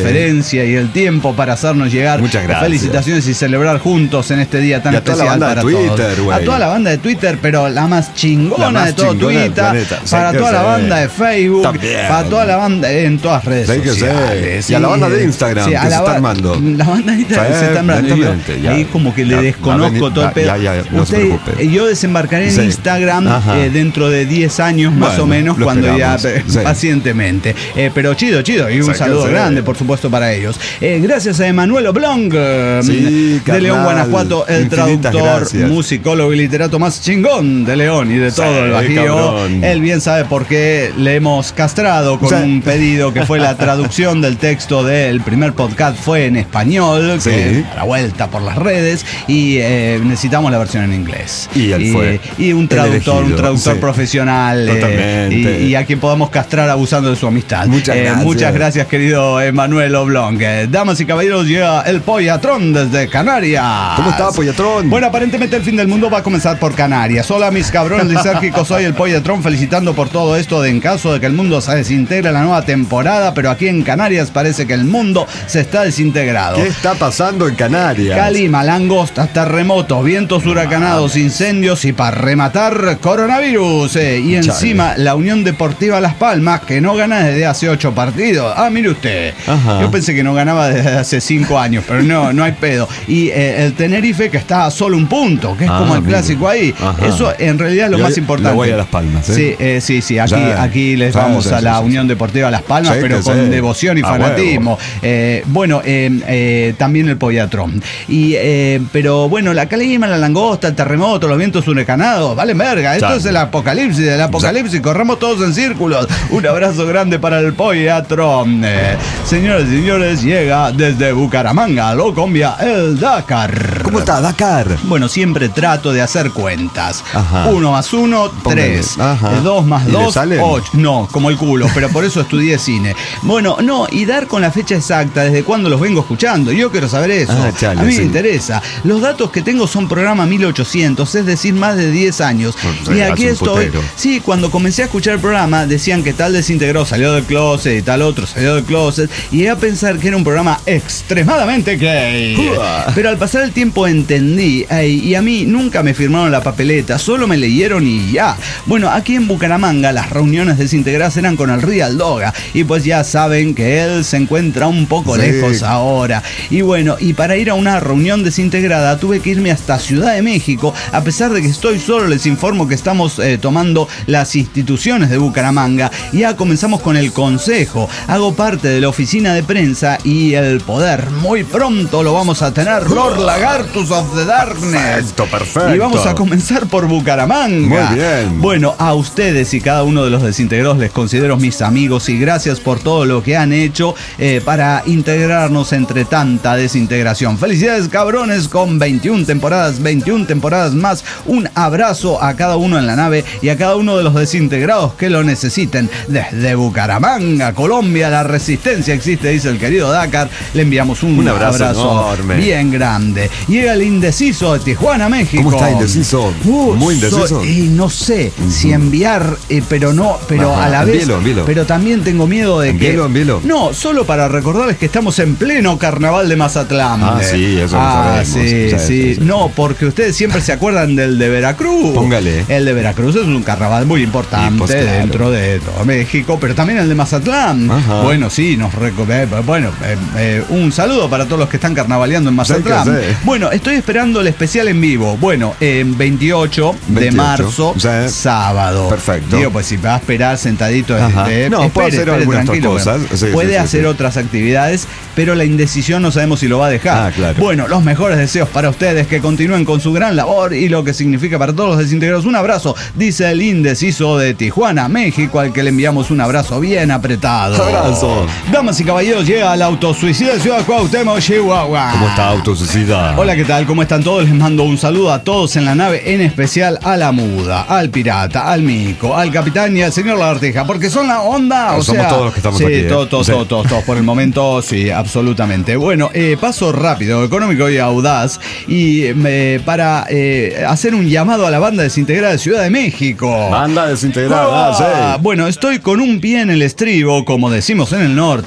[SPEAKER 1] deferencia y el tiempo para hacernos llegar
[SPEAKER 2] Muchas gracias.
[SPEAKER 1] felicitaciones y celebrar juntos en este día tan
[SPEAKER 2] Y a toda la
[SPEAKER 1] especial
[SPEAKER 2] banda
[SPEAKER 1] para
[SPEAKER 2] de Twitter,
[SPEAKER 1] todos.
[SPEAKER 2] güey.
[SPEAKER 1] A toda la banda de Twitter, pero la más chingona
[SPEAKER 2] La más
[SPEAKER 1] de todo
[SPEAKER 2] chingona del
[SPEAKER 1] Twitter,
[SPEAKER 2] planeta.
[SPEAKER 1] para
[SPEAKER 2] Sí,
[SPEAKER 1] toda
[SPEAKER 2] que
[SPEAKER 1] la
[SPEAKER 2] sí.
[SPEAKER 1] banda de Facebook,
[SPEAKER 2] También.
[SPEAKER 1] para toda la banda en todas redes
[SPEAKER 2] Sí, que sí.
[SPEAKER 1] sociales.
[SPEAKER 2] Y a la banda de Instagram,
[SPEAKER 1] Sí,
[SPEAKER 2] que
[SPEAKER 1] a
[SPEAKER 2] se
[SPEAKER 1] la
[SPEAKER 2] está
[SPEAKER 1] ba-
[SPEAKER 2] armando.
[SPEAKER 1] La banda de Instagram
[SPEAKER 2] Sí,
[SPEAKER 1] se está armando.
[SPEAKER 2] lentamente, ya.
[SPEAKER 1] Ahí como que le
[SPEAKER 2] Ya,
[SPEAKER 1] desconozco
[SPEAKER 2] va a venir-
[SPEAKER 1] todo el
[SPEAKER 2] va-
[SPEAKER 1] pedo.
[SPEAKER 2] ya, ya, no se
[SPEAKER 1] Usted-
[SPEAKER 2] preocupe.
[SPEAKER 1] yo desembarcaré en
[SPEAKER 2] Sí.
[SPEAKER 1] Instagram
[SPEAKER 2] Ajá.
[SPEAKER 1] eh, dentro de diez años más
[SPEAKER 2] Bueno,
[SPEAKER 1] o menos,
[SPEAKER 2] lo
[SPEAKER 1] cuando ya
[SPEAKER 2] esperamos. Sí.
[SPEAKER 1] pacientemente. Eh, pero chido, chido. Y un
[SPEAKER 2] Sí, que
[SPEAKER 1] saludo
[SPEAKER 2] sí.
[SPEAKER 1] grande, por supuesto, para ellos. Eh, gracias a Emanuel Oblong, eh,
[SPEAKER 2] Sí,
[SPEAKER 1] de
[SPEAKER 2] carnal.
[SPEAKER 1] León, Guanajuato, el
[SPEAKER 2] Infinitas
[SPEAKER 1] traductor,
[SPEAKER 2] gracias.
[SPEAKER 1] musicólogo y literato más chingón de León y de
[SPEAKER 2] Sí,
[SPEAKER 1] todo el Bajío.
[SPEAKER 2] cabrón.
[SPEAKER 1] Él bien sabe por qué le hemos castrado con
[SPEAKER 2] Sí.
[SPEAKER 1] un pedido que fue la traducción del texto del primer podcast. Fue en español,
[SPEAKER 2] Sí.
[SPEAKER 1] que a la vuelta por las redes, y eh, necesitamos la versión en inglés.
[SPEAKER 2] Y él fue
[SPEAKER 1] y un
[SPEAKER 2] el
[SPEAKER 1] traductor, un
[SPEAKER 2] elegido,
[SPEAKER 1] traductor
[SPEAKER 2] sí.
[SPEAKER 1] profesional, eh,
[SPEAKER 2] Totalmente.
[SPEAKER 1] y, y a quien podamos castrar abusando de su amistad.
[SPEAKER 2] Muchas
[SPEAKER 1] Eh,
[SPEAKER 2] gracias.
[SPEAKER 1] Muchas gracias, querido Emanuel Oblong. Eh, damas y caballeros, llega el Pollatrón desde Canarias.
[SPEAKER 2] ¿Cómo está, Pollatrón?
[SPEAKER 1] Bueno, aparentemente el fin del mundo va a comenzar por Canarias. Hola, mis cabrones lisérgicos, soy el Pollatrón, felicitando por todo esto de en caso de que el mundo se desintegre la nueva temporada, pero aquí en Canarias parece que el mundo se está desintegrado.
[SPEAKER 2] ¿Qué está pasando en Canarias?
[SPEAKER 1] Calima, langostas, terremotos, vientos huracanados, incendios y para rematar, coronavirus. Eh, y encima la Unión Deportiva Las Palmas, que no gana desde hace ocho partidos. Ah, mire usted.
[SPEAKER 2] Ajá.
[SPEAKER 1] Yo pensé que no ganaba desde hace cinco años, pero no, no hay pedo. Y eh, el Tenerife, que está a solo un punto, que es
[SPEAKER 2] Ah,
[SPEAKER 1] como el
[SPEAKER 2] mire.
[SPEAKER 1] clásico ahí.
[SPEAKER 2] Ajá.
[SPEAKER 1] Eso en realidad es lo
[SPEAKER 2] Y
[SPEAKER 1] más
[SPEAKER 2] hoy
[SPEAKER 1] importante.
[SPEAKER 2] le voy a Las Palmas, ¿eh?
[SPEAKER 1] Sí, eh, sí, sí. Aquí,
[SPEAKER 2] Sí.
[SPEAKER 1] aquí les
[SPEAKER 2] Sí,
[SPEAKER 1] vamos
[SPEAKER 2] sí,
[SPEAKER 1] a
[SPEAKER 2] sí,
[SPEAKER 1] la
[SPEAKER 2] sí,
[SPEAKER 1] Unión
[SPEAKER 2] sí.
[SPEAKER 1] Deportiva Las Palmas,
[SPEAKER 2] Sí,
[SPEAKER 1] pero
[SPEAKER 2] que
[SPEAKER 1] con
[SPEAKER 2] sí.
[SPEAKER 1] devoción y
[SPEAKER 2] A
[SPEAKER 1] fanatismo. Eh, bueno, eh, eh, también el Pollatrón. Y, eh, pero bueno, la calima, la langosta, el terremoto, los vientos huracanados, vale verga. Esto
[SPEAKER 2] Chale.
[SPEAKER 1] es el apocalipsis, el apocalipsis. Corramos todos en círculos. Un abrazo grande para el Pollatrón. Eh, señores y señores, llega desde Bucaramanga, Colombia, el Dakar.
[SPEAKER 2] ¿Cómo está, Dakar?
[SPEAKER 1] Bueno, siempre trato de hacer cuentas.
[SPEAKER 2] Ajá.
[SPEAKER 1] Uno más uno,
[SPEAKER 2] Póngale.
[SPEAKER 1] tres.
[SPEAKER 2] Ajá.
[SPEAKER 1] Eh, Dos más
[SPEAKER 2] ¿Y le
[SPEAKER 1] dos,
[SPEAKER 2] salen?
[SPEAKER 1] ocho. No, como el culo, pero por eso estudié cine. Bueno, no, y dar con la fecha exacta desde cuándo los vengo escuchando. Yo quiero saber eso.
[SPEAKER 2] Ah, chale,
[SPEAKER 1] a mí
[SPEAKER 2] sí.
[SPEAKER 1] me interesa. Los datos que tengo son programa mil ochocientos, es decir, más de diez años.
[SPEAKER 2] Bueno,
[SPEAKER 1] y
[SPEAKER 2] hace
[SPEAKER 1] aquí
[SPEAKER 2] un
[SPEAKER 1] estoy.
[SPEAKER 2] putero.
[SPEAKER 1] Sí, cuando comencé a escuchar el programa decían que tal desintegró, salió del closet y tal otro salió del closet. Y llegué a pensar que era un programa extremadamente gay.
[SPEAKER 2] Uah.
[SPEAKER 1] Pero al pasar el tiempo entendí, ey, y a mí nunca me firmaron la papeleta, solo me leyeron y ya. Bueno, aquí en Bucaramanga las reuniones desintegradas eran con el Real Doga, y pues ya saben que él se encuentra un poco
[SPEAKER 2] Sí.
[SPEAKER 1] lejos ahora. Y bueno, y para ir a una reunión desintegrada tuve que irme hasta Ciudad de México. A pesar de que estoy solo, les informo que estamos eh, tomando las instituciones de Bucaramanga. Ya comenzamos con el consejo. Hago parte de la oficina de prensa y el poder. Muy pronto lo vamos a tener, Lord Lagartus of the Darkness.
[SPEAKER 2] Perfecto, perfecto.
[SPEAKER 1] Y vamos a comenzar por Bucaramanga.
[SPEAKER 2] Muy bien.
[SPEAKER 1] Bueno, a ustedes y cada uno de los desintegrados les considero mis amigos y gracias por todo lo que han hecho eh, para integrarnos entre tanta desintegración. Felicidades, cabrones, con veintiuna temporadas, veintiuna temporadas más. Un abrazo a cada uno en la nave y a cada uno de los desintegrados que lo necesiten. Desde Bucaramanga, Colombia, la resistencia existe, dice el querido Dakar. Le enviamos un,
[SPEAKER 2] Un abrazo enorme.
[SPEAKER 1] bien grande. Llega el indeciso de Tijuana, México.
[SPEAKER 2] ¿Cómo está, indeciso?
[SPEAKER 1] Uh,
[SPEAKER 2] Muy indeciso.
[SPEAKER 1] soy- y no sé si enviar, eh, pero no, pero
[SPEAKER 2] Ajá,
[SPEAKER 1] a la vez.
[SPEAKER 2] envíelo, envíelo.
[SPEAKER 1] Pero también tengo miedo de
[SPEAKER 2] Envíelo,
[SPEAKER 1] que.
[SPEAKER 2] envíelo.
[SPEAKER 1] No, solo para recordarles que estamos en pleno carnaval de Mazatlán.
[SPEAKER 2] Ah, sí, eso lo
[SPEAKER 1] Ah,
[SPEAKER 2] sabemos.
[SPEAKER 1] sí,
[SPEAKER 2] Sí,
[SPEAKER 1] sí.
[SPEAKER 2] sí, sí.
[SPEAKER 1] No, porque ustedes siempre se acuerdan del de Veracruz.
[SPEAKER 2] Póngale.
[SPEAKER 1] El de Veracruz es un carnaval muy importante
[SPEAKER 2] Y, pues, claro.
[SPEAKER 1] dentro de todo México, pero también el de Mazatlán.
[SPEAKER 2] Ajá.
[SPEAKER 1] Bueno, sí, nos reco- eh, bueno, eh, eh, un saludo para todos los que están carnavaleando en Mazatlán.
[SPEAKER 2] Sí, que sí.
[SPEAKER 1] Bueno, estoy esperando el especial en vivo. Bueno, en veintiocho de
[SPEAKER 2] veintiocho,
[SPEAKER 1] marzo,
[SPEAKER 2] sí.
[SPEAKER 1] sábado.
[SPEAKER 2] Perfecto.
[SPEAKER 1] Digo, pues si va a esperar sentadito,
[SPEAKER 2] Ajá.
[SPEAKER 1] eh,
[SPEAKER 2] No, puede hacer algunas otras
[SPEAKER 1] tranquilo,
[SPEAKER 2] cosas.
[SPEAKER 1] bueno.
[SPEAKER 2] Sí, sí,
[SPEAKER 1] puede
[SPEAKER 2] sí,
[SPEAKER 1] hacer
[SPEAKER 2] sí.
[SPEAKER 1] otras actividades, pero la indecisión no sabemos si lo va a dejar.
[SPEAKER 2] Ah, claro.
[SPEAKER 1] Bueno, los mejores deseos para ustedes, que continúen con su gran labor y lo que significa para todos los desintegrados. Un abrazo, dice el indeciso de Tijuana, México, al que le enviamos un abrazo bien apretado.
[SPEAKER 2] Abrazo.
[SPEAKER 1] Damas y caballeros, llega el autosuicidio de Ciudad Cuauhtémoc, Chihuahua.
[SPEAKER 2] ¿Cómo está, autosuicida?
[SPEAKER 1] Hola, ¿qué tal? ¿Cómo están todos? Les mando un saludo a todos en la nave, en especial a la muda, al pirata, al mico, al capitán y al señor Lagartija, porque son la onda. O
[SPEAKER 2] Somos
[SPEAKER 1] sea,
[SPEAKER 2] todos los que estamos
[SPEAKER 1] sí,
[SPEAKER 2] aquí, ¿eh?
[SPEAKER 1] todos, todos,
[SPEAKER 2] Sí.
[SPEAKER 1] todos, todos, todos. Por el momento, sí, absolutamente. Bueno, eh, paso rápido, económico y audaz, y eh, para eh, hacer un llamado a la banda desintegrada de Ciudad de México.
[SPEAKER 2] Banda desintegrada,
[SPEAKER 1] Ah,
[SPEAKER 2] sí.
[SPEAKER 1] Bueno, estoy con un pie en el estribo, como decimos en el norte, viajando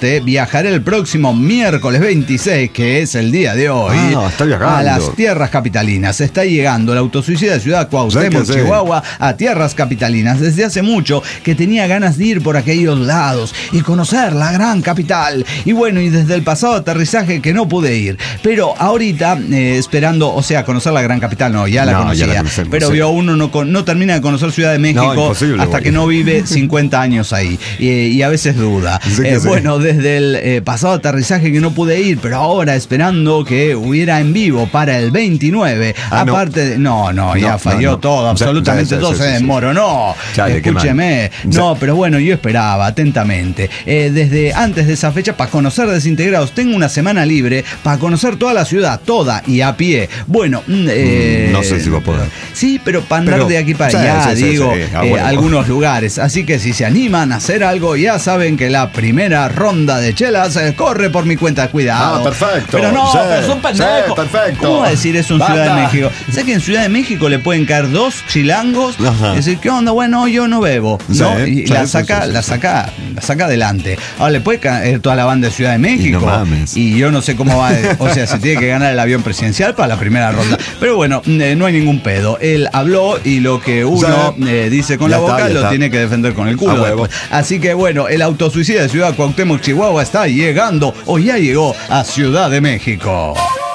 [SPEAKER 1] viajaré el próximo miércoles veintiséis, que es el día de hoy,
[SPEAKER 2] ah, está viajando.
[SPEAKER 1] a las tierras capitalinas. Está llegando el autosuicida de Ciudad Cuauhtémoc, Chihuahua, a tierras capitalinas. Desde hace mucho que tenía ganas de ir por aquellos lados y conocer la gran capital. Y bueno, y desde el pasado aterrizaje que no pude ir. Pero ahorita, eh, esperando, o sea, conocer la gran capital, no, ya la no, conocía. Ya la pero sí. vio uno no, no termina de conocer Ciudad de México no, hasta güey. que no vive cincuenta años ahí. Y, y a veces duda. Sí eh, sí. Bueno, desde el eh, pasado aterrizaje que no pude ir, pero ahora esperando que hubiera en vivo para el veintinueve. Ah, aparte, no. de, no, no, ya no, falló no, no. todo, absolutamente ya, ya, todo ya, se desmoronó. Ya, Escúcheme. No, pero bueno, yo esperaba atentamente. Eh, desde antes de esa fecha, para conocer Desintegrados, tengo una semana libre para conocer toda la ciudad, toda y a pie. Bueno, eh,
[SPEAKER 2] no sé si va a poder.
[SPEAKER 1] Sí, pero para andar pero, de aquí para sí, allá, sí, digo, sí, sí. Ah, bueno. eh, algunos lugares. Así que si se animan a hacer algo, ya saben que la primera ronda de chelas eh, corre por mi cuenta. Cuidado.
[SPEAKER 2] Ah, perfecto.
[SPEAKER 1] Pero no,
[SPEAKER 2] sí,
[SPEAKER 1] pero son pendejos.
[SPEAKER 2] Sí, perfecto.
[SPEAKER 1] ¿Cómo va a decir eso en Banda. Ciudad de México? ¿Sabes que en Ciudad de México le pueden caer dos chilangos? Ajá. Y decir, ¿qué onda? Bueno, yo no bebo. Sí, ¿no? Y sí, la saca, sí, sí, la saca, la saca adelante. Ahora le puede caer toda la banda de Ciudad de México. Y, no mames. Y yo no sé cómo va. O sea, se tiene que ganar el avión presidencial para la primera ronda. Pero bueno, eh, no hay ningún pedo. Él habló y lo que uno sí. eh, dice con ya la boca está, lo está. tiene que defender con el culo. Así que bueno, el autosuicida de Ciudad Cuauhtémoc, Chihuahua está llegando o ya llegó a Ciudad de México.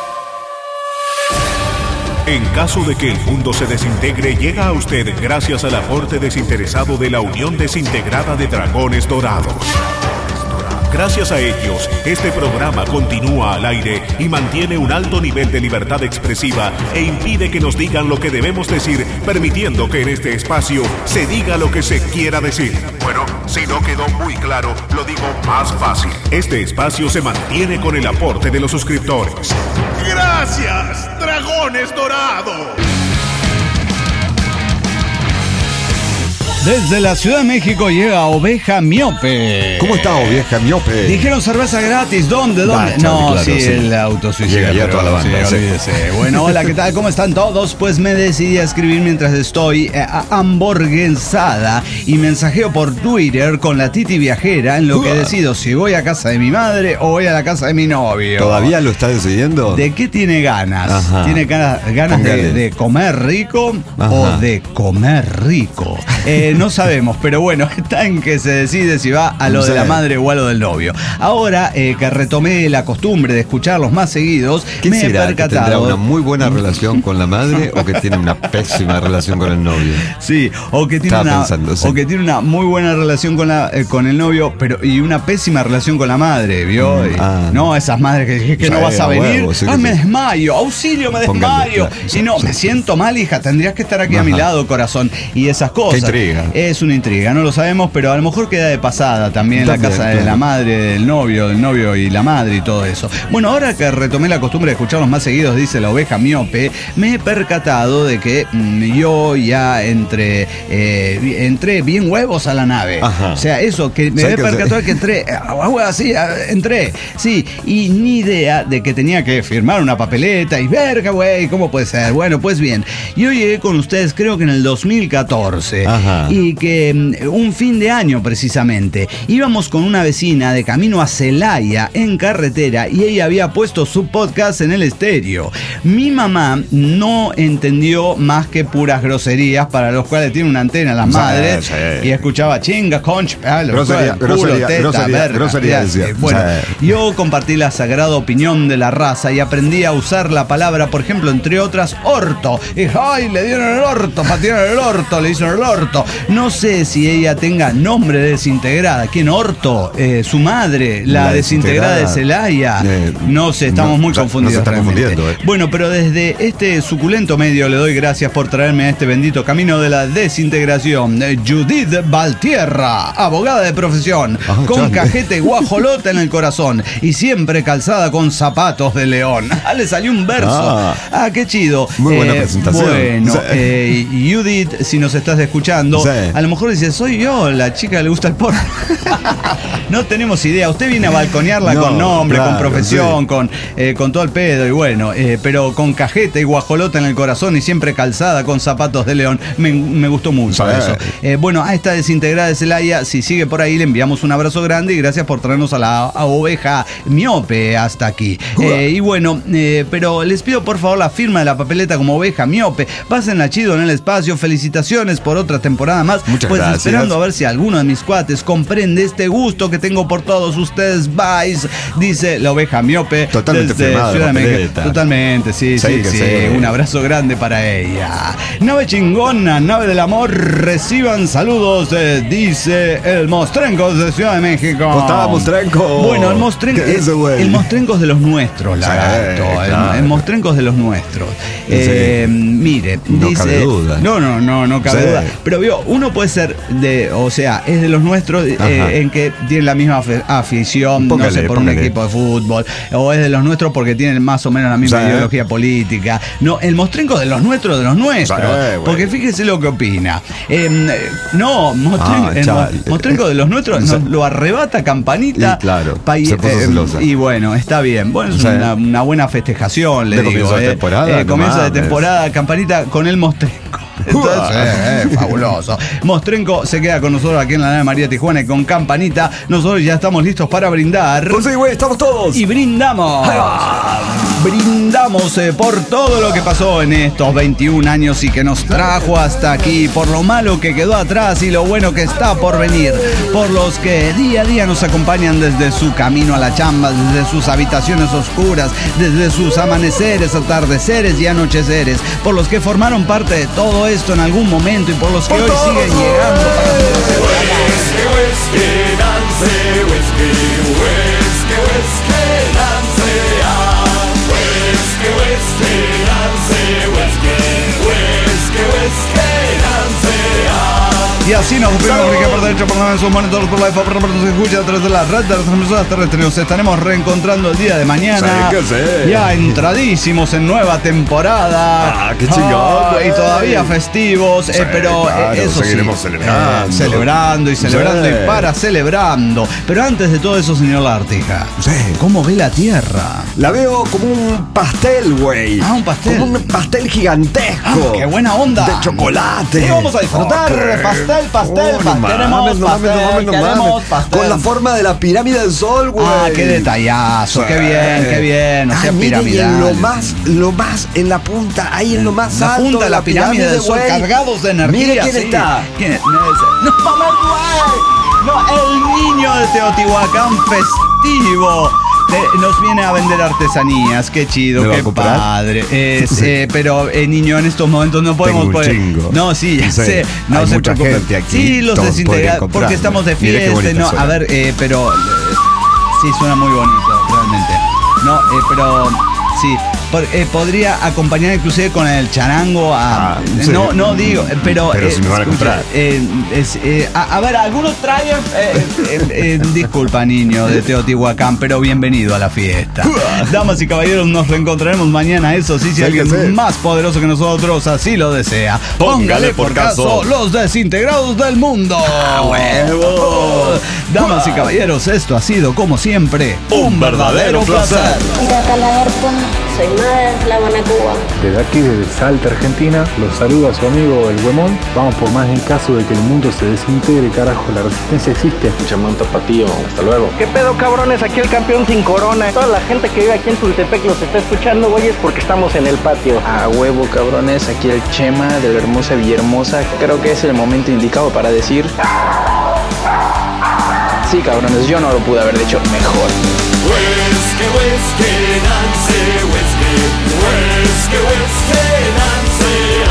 [SPEAKER 3] En caso de que el mundo se desintegre, llega a usted gracias al aporte desinteresado de la Unión Desintegrada de Dragones Dorados. Gracias a ellos, este programa continúa al aire y mantiene un alto nivel de libertad expresiva e impide que nos digan lo que debemos decir, permitiendo que en este espacio se diga lo que se quiera decir. Bueno, si no quedó muy claro, lo digo más fácil. Este espacio se mantiene con el aporte de los suscriptores. ¡Gracias, Dragones Dorados!
[SPEAKER 1] Desde la Ciudad de México llega Oveja Miope.
[SPEAKER 2] ¿Cómo está Oveja Miope?
[SPEAKER 1] Dijeron cerveza gratis. ¿Dónde? ¿Dónde?
[SPEAKER 2] Ah,
[SPEAKER 1] no,
[SPEAKER 2] claro,
[SPEAKER 1] sí,
[SPEAKER 2] sí,
[SPEAKER 1] el autosuicida.
[SPEAKER 2] Llega ya toda la banda.
[SPEAKER 1] Sí, sí. Bueno, hola, ¿qué tal? ¿Cómo están todos? Pues me decidí a escribir mientras estoy eh, hamburguesada y mensajeo por Twitter con la Titi viajera en lo que decido si voy a casa de mi madre o voy a la casa de mi novio.
[SPEAKER 2] ¿Todavía lo está decidiendo?
[SPEAKER 1] ¿De qué tiene ganas? Ajá. ¿Tiene ganas, ganas de, de comer rico Ajá. o de comer rico? Eh, no sabemos, pero bueno, está en que se decide si va a lo sí. de la madre o a lo del novio. Ahora eh, que retomé la costumbre de escucharlos más seguidos, me he percatado.
[SPEAKER 2] ¿Que tendrá una muy buena relación con la madre o que tiene una pésima relación con el novio?
[SPEAKER 1] Sí, o que tiene, una, pensando, sí. o que tiene una muy buena relación con, la, eh, con el novio, pero y una pésima relación con la madre, ¿vio? Mm, ah, no, esas madres que dije que sí, no vas a venir. Huevo, sí ah, me sí. desmayo, auxilio, me desmayo. Póngale, y no, sí, me siento mal, hija, tendrías que estar aquí Ajá. a mi lado, corazón. Y esas cosas.
[SPEAKER 2] Qué intriga.
[SPEAKER 1] Es una intriga, no lo sabemos, pero a lo mejor queda de pasada también en la casa de la madre, del novio, del novio y la madre y todo eso. Bueno, ahora que retomé la costumbre de escucharlos más seguidos, dice la Oveja Miope, me he percatado de que mmm, yo ya entré, eh, entré bien huevos a la nave. Ajá. O sea, eso, que me he percatado de que entré, así, entré, sí, y ni idea de que tenía que firmar una papeleta y verga, güey, ¿cómo puede ser? Bueno, pues bien, yo llegué con ustedes creo que en el dos mil catorce. Ajá. Y que un fin de año precisamente íbamos con una vecina de camino a Celaya en carretera y ella había puesto su podcast en el estéreo. Mi mamá no entendió más que puras groserías, para los cuales tiene una antena las madres, sí, sí. y escuchaba chinga, conch, grosería, culo, grosería, teta, grosería, verga, grosería, grosería, bueno, sí. Yo compartí la sagrada opinión de la raza y aprendí a usar la palabra, por ejemplo, entre otras, orto. Y ay, le dieron el orto, patearon el orto, le hicieron el orto. No sé si ella tenga nombre de desintegrada. ¿Quién? Orto, eh, su madre, la, la desintegrada, desintegrada de Celaya. Eh, no sé, estamos no, muy confundidos. No se está confundiendo, eh. Bueno, pero desde este suculento medio le doy gracias por traerme a este bendito camino de la desintegración. Judith Valtierra, abogada de profesión, ah, con chale. Cajete guajolota en el corazón y siempre calzada con zapatos de león. Ah, le salió un verso. Ah, ah qué chido.
[SPEAKER 2] Muy buena eh, presentación.
[SPEAKER 1] Bueno, eh, Judith, si nos estás escuchando,
[SPEAKER 2] Sí.
[SPEAKER 1] a lo mejor dice, soy yo, la chica que le gusta el porno. No tenemos idea. Usted viene a balconearla
[SPEAKER 2] No,
[SPEAKER 1] con nombre,
[SPEAKER 2] claro,
[SPEAKER 1] con profesión,
[SPEAKER 2] sí.
[SPEAKER 1] con, eh, con todo el pedo y bueno, eh, pero con cajeta y guajolota en el corazón y siempre calzada con zapatos de león. Me, me gustó mucho
[SPEAKER 2] Sí.
[SPEAKER 1] eso. Eh, bueno, a esta desintegrada de Celaya, si sigue por ahí, le enviamos un abrazo grande y gracias por traernos a la a oveja miope hasta aquí. Eh, y bueno, eh, pero les pido por favor la firma de la papeleta como oveja miope. Pásenla chido en el espacio. Felicitaciones por otra temporada más.
[SPEAKER 2] Muchas
[SPEAKER 1] pues
[SPEAKER 2] gracias.
[SPEAKER 1] esperando a ver si alguno de mis cuates comprende este gusto que tengo por todos ustedes. Vais, dice la oveja miope.
[SPEAKER 2] Totalmente
[SPEAKER 1] desde
[SPEAKER 2] firmada
[SPEAKER 1] Ciudad
[SPEAKER 2] la
[SPEAKER 1] de México.
[SPEAKER 2] papeleta.
[SPEAKER 1] Totalmente, sí,
[SPEAKER 2] Sí,
[SPEAKER 1] sí,
[SPEAKER 2] que
[SPEAKER 1] sí.
[SPEAKER 2] sí.
[SPEAKER 1] Un abrazo grande para ella. Nave chingona, nave del amor, reciban saludos, eh, dice el Mostrencos de Ciudad de México.
[SPEAKER 2] ¿Cómo está, Mostrenco?
[SPEAKER 1] Bueno, el Mostrenco,
[SPEAKER 2] ¿Qué dice, güey?
[SPEAKER 1] el Mostrencos de los nuestros, lagarto.
[SPEAKER 2] Sí,
[SPEAKER 1] el,
[SPEAKER 2] claro.
[SPEAKER 1] el Mostrencos de los nuestros. Eh, Mire,
[SPEAKER 2] No
[SPEAKER 1] dice.
[SPEAKER 2] cabe duda.
[SPEAKER 1] No, no, no, no cabe
[SPEAKER 2] Sí.
[SPEAKER 1] duda. Pero vio, uno puede ser de, o sea, es de los nuestros eh,
[SPEAKER 2] Ajá.
[SPEAKER 1] en que tiene la misma afe- afición, no
[SPEAKER 2] Póngale,
[SPEAKER 1] sé, por
[SPEAKER 2] póngale.
[SPEAKER 1] un equipo de fútbol, o es de los nuestros porque tienen más o menos la misma
[SPEAKER 2] Sí.
[SPEAKER 1] ideología política. No, el Mostrenco de los nuestros, de los nuestros.
[SPEAKER 2] Sí, güey.
[SPEAKER 1] Porque fíjese lo que opina. Eh, no, Mostrenco,
[SPEAKER 2] Ah,
[SPEAKER 1] el
[SPEAKER 2] chale.
[SPEAKER 1] Mo- Mostrenco de los nuestros
[SPEAKER 2] Sí.
[SPEAKER 1] nos lo arrebata Campanita.
[SPEAKER 2] Y claro,
[SPEAKER 1] pa-
[SPEAKER 2] se puso
[SPEAKER 1] eh,
[SPEAKER 2] celosa.
[SPEAKER 1] y bueno, está bien. Bueno, es
[SPEAKER 2] Sí.
[SPEAKER 1] una, una buena festejación, le
[SPEAKER 2] De
[SPEAKER 1] digo.
[SPEAKER 2] comienzo de
[SPEAKER 1] eh.
[SPEAKER 2] temporada,
[SPEAKER 1] Eh,
[SPEAKER 2] no
[SPEAKER 1] comienzo de
[SPEAKER 2] mames.
[SPEAKER 1] temporada, Campanita con el Mostrenco. Entonces, eh, eh, fabuloso. Mostrenco se queda con nosotros aquí en la nave María Tijuana y con Campanita. Nosotros ya estamos listos para brindar.
[SPEAKER 2] Pues sí, güey, estamos todos.
[SPEAKER 1] Y brindamos. Brindamos eh, por todo lo que pasó en estos veintiún años y que nos trajo hasta aquí, por lo malo que quedó atrás y lo bueno que está por venir, por los que día a día nos acompañan desde su camino a la chamba, desde sus habitaciones oscuras, desde sus amaneceres, atardeceres y anocheceres, por los que formaron parte de todo esto en algún momento y por los que hoy siguen llegando para Y así nos ocupamos Enrique por derecho, por en sus monitores, por la iPhone, por se escucha a través de la red de las transmisoras terrestres. Nos estaremos reencontrando el día de mañana.
[SPEAKER 2] Sí, que sí.
[SPEAKER 1] Ya entradísimos en nueva temporada.
[SPEAKER 2] Ah, qué chingón,
[SPEAKER 1] Ah,
[SPEAKER 2] güey.
[SPEAKER 1] y todavía festivos,
[SPEAKER 2] Sí,
[SPEAKER 1] eh, pero
[SPEAKER 2] claro,
[SPEAKER 1] eh, eso
[SPEAKER 2] seguiremos
[SPEAKER 1] sí,
[SPEAKER 2] celebrando.
[SPEAKER 1] eh, celebrando y celebrando
[SPEAKER 2] Sí.
[SPEAKER 1] y para celebrando. Pero antes de todo eso, señor Lartija,
[SPEAKER 2] Sí.
[SPEAKER 1] ¿cómo ve la Tierra?
[SPEAKER 2] La veo como un pastel, güey.
[SPEAKER 1] Ah, un pastel.
[SPEAKER 2] Como un pastel gigantesco.
[SPEAKER 1] Ah, ¡qué buena onda!
[SPEAKER 2] De chocolate.
[SPEAKER 1] Sí, vamos a disfrutar.
[SPEAKER 2] Ok.
[SPEAKER 1] Pastel, pastel,
[SPEAKER 2] Oh, no
[SPEAKER 1] pastel.
[SPEAKER 2] mames,
[SPEAKER 1] Queremos
[SPEAKER 2] no mames, no
[SPEAKER 1] pastel,
[SPEAKER 2] mames, no
[SPEAKER 1] queremos
[SPEAKER 2] mames.
[SPEAKER 1] pastel.
[SPEAKER 2] Con la forma de la pirámide del sol, güey.
[SPEAKER 1] Ah, qué detallazo,
[SPEAKER 2] Sí.
[SPEAKER 1] qué bien, qué bien. O sea,
[SPEAKER 2] Ay, mire, y
[SPEAKER 1] piramidal.
[SPEAKER 2] en lo más, lo más, en la punta, ahí en lo más
[SPEAKER 1] La
[SPEAKER 2] alto
[SPEAKER 1] punta de la pirámide del sol,
[SPEAKER 2] güey.
[SPEAKER 1] cargados de energía.
[SPEAKER 2] Mire quién
[SPEAKER 1] sí.
[SPEAKER 2] está.
[SPEAKER 1] ¿Quién es? No, ese- no, mamá, güey. No, el niño de Teotihuacán festivo. Te- nos viene a vender artesanías, qué chido,
[SPEAKER 2] ¿Me va
[SPEAKER 1] qué
[SPEAKER 2] a comprar?
[SPEAKER 1] padre. Es,
[SPEAKER 2] Sí.
[SPEAKER 1] eh, pero eh, niño, en estos momentos no podemos
[SPEAKER 2] Tengo un
[SPEAKER 1] poder-
[SPEAKER 2] chingo.
[SPEAKER 1] No, sí, ya
[SPEAKER 2] Sí.
[SPEAKER 1] sé. No
[SPEAKER 2] Hay
[SPEAKER 1] se
[SPEAKER 2] mucha
[SPEAKER 1] preocupe.
[SPEAKER 2] gente aquí,
[SPEAKER 1] Sí, los
[SPEAKER 2] todos
[SPEAKER 1] desintegrados,
[SPEAKER 2] podrían comprarme.
[SPEAKER 1] porque estamos de
[SPEAKER 2] Mire qué
[SPEAKER 1] fiesta.
[SPEAKER 2] bonita
[SPEAKER 1] No,
[SPEAKER 2] suena.
[SPEAKER 1] a ver, eh, pero eh, sí suena muy bonito, realmente. No, eh, pero sí, por- eh, podría acompañar inclusive con el charango a...
[SPEAKER 2] Ah, sí.
[SPEAKER 1] No, no digo, eh, pero...
[SPEAKER 2] Pero
[SPEAKER 1] eh,
[SPEAKER 2] si me van a
[SPEAKER 1] escuche,
[SPEAKER 2] comprar.
[SPEAKER 1] eh, es, eh, a, a ver, algunos traen... eh, eh, eh, disculpa, niño de Teotihuacán, pero bienvenido a la fiesta. Damas y caballeros, nos reencontraremos mañana, eso sí, si
[SPEAKER 2] Sí,
[SPEAKER 1] alguien
[SPEAKER 2] que sí.
[SPEAKER 1] más poderoso que nosotros así lo desea. Póngale por caso los desintegrados del mundo.
[SPEAKER 2] huevo!
[SPEAKER 1] Damas y caballeros, esto ha sido, como siempre, un verdadero placer.
[SPEAKER 16] Pirata Lagarto, soy madre de La Habana, Cuba.
[SPEAKER 17] Desde aquí, desde Salta, Argentina, los saluda su amigo El Huemón. Vamos por más en caso de que el mundo se desintegre, carajo, la resistencia existe.
[SPEAKER 18] Escuchame un tapatío, hasta luego.
[SPEAKER 19] ¿Qué pedo, cabrones? Aquí el campeón sin corona. Toda la gente que vive aquí en Tultepec los está escuchando, güey, es porque estamos en el patio.
[SPEAKER 4] A huevo, cabrones, aquí el Chema de la hermosa Villahermosa. Creo que es el momento indicado para decir... Sí, cabrones, yo no lo pude haber dicho mejor.
[SPEAKER 20] Whisky, whisky, Nancy, whisky, whisky, whisky, Nancy,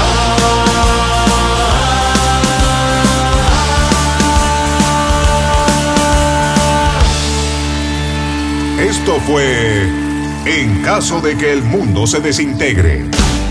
[SPEAKER 3] Esto fue En caso de que el mundo se desintegre.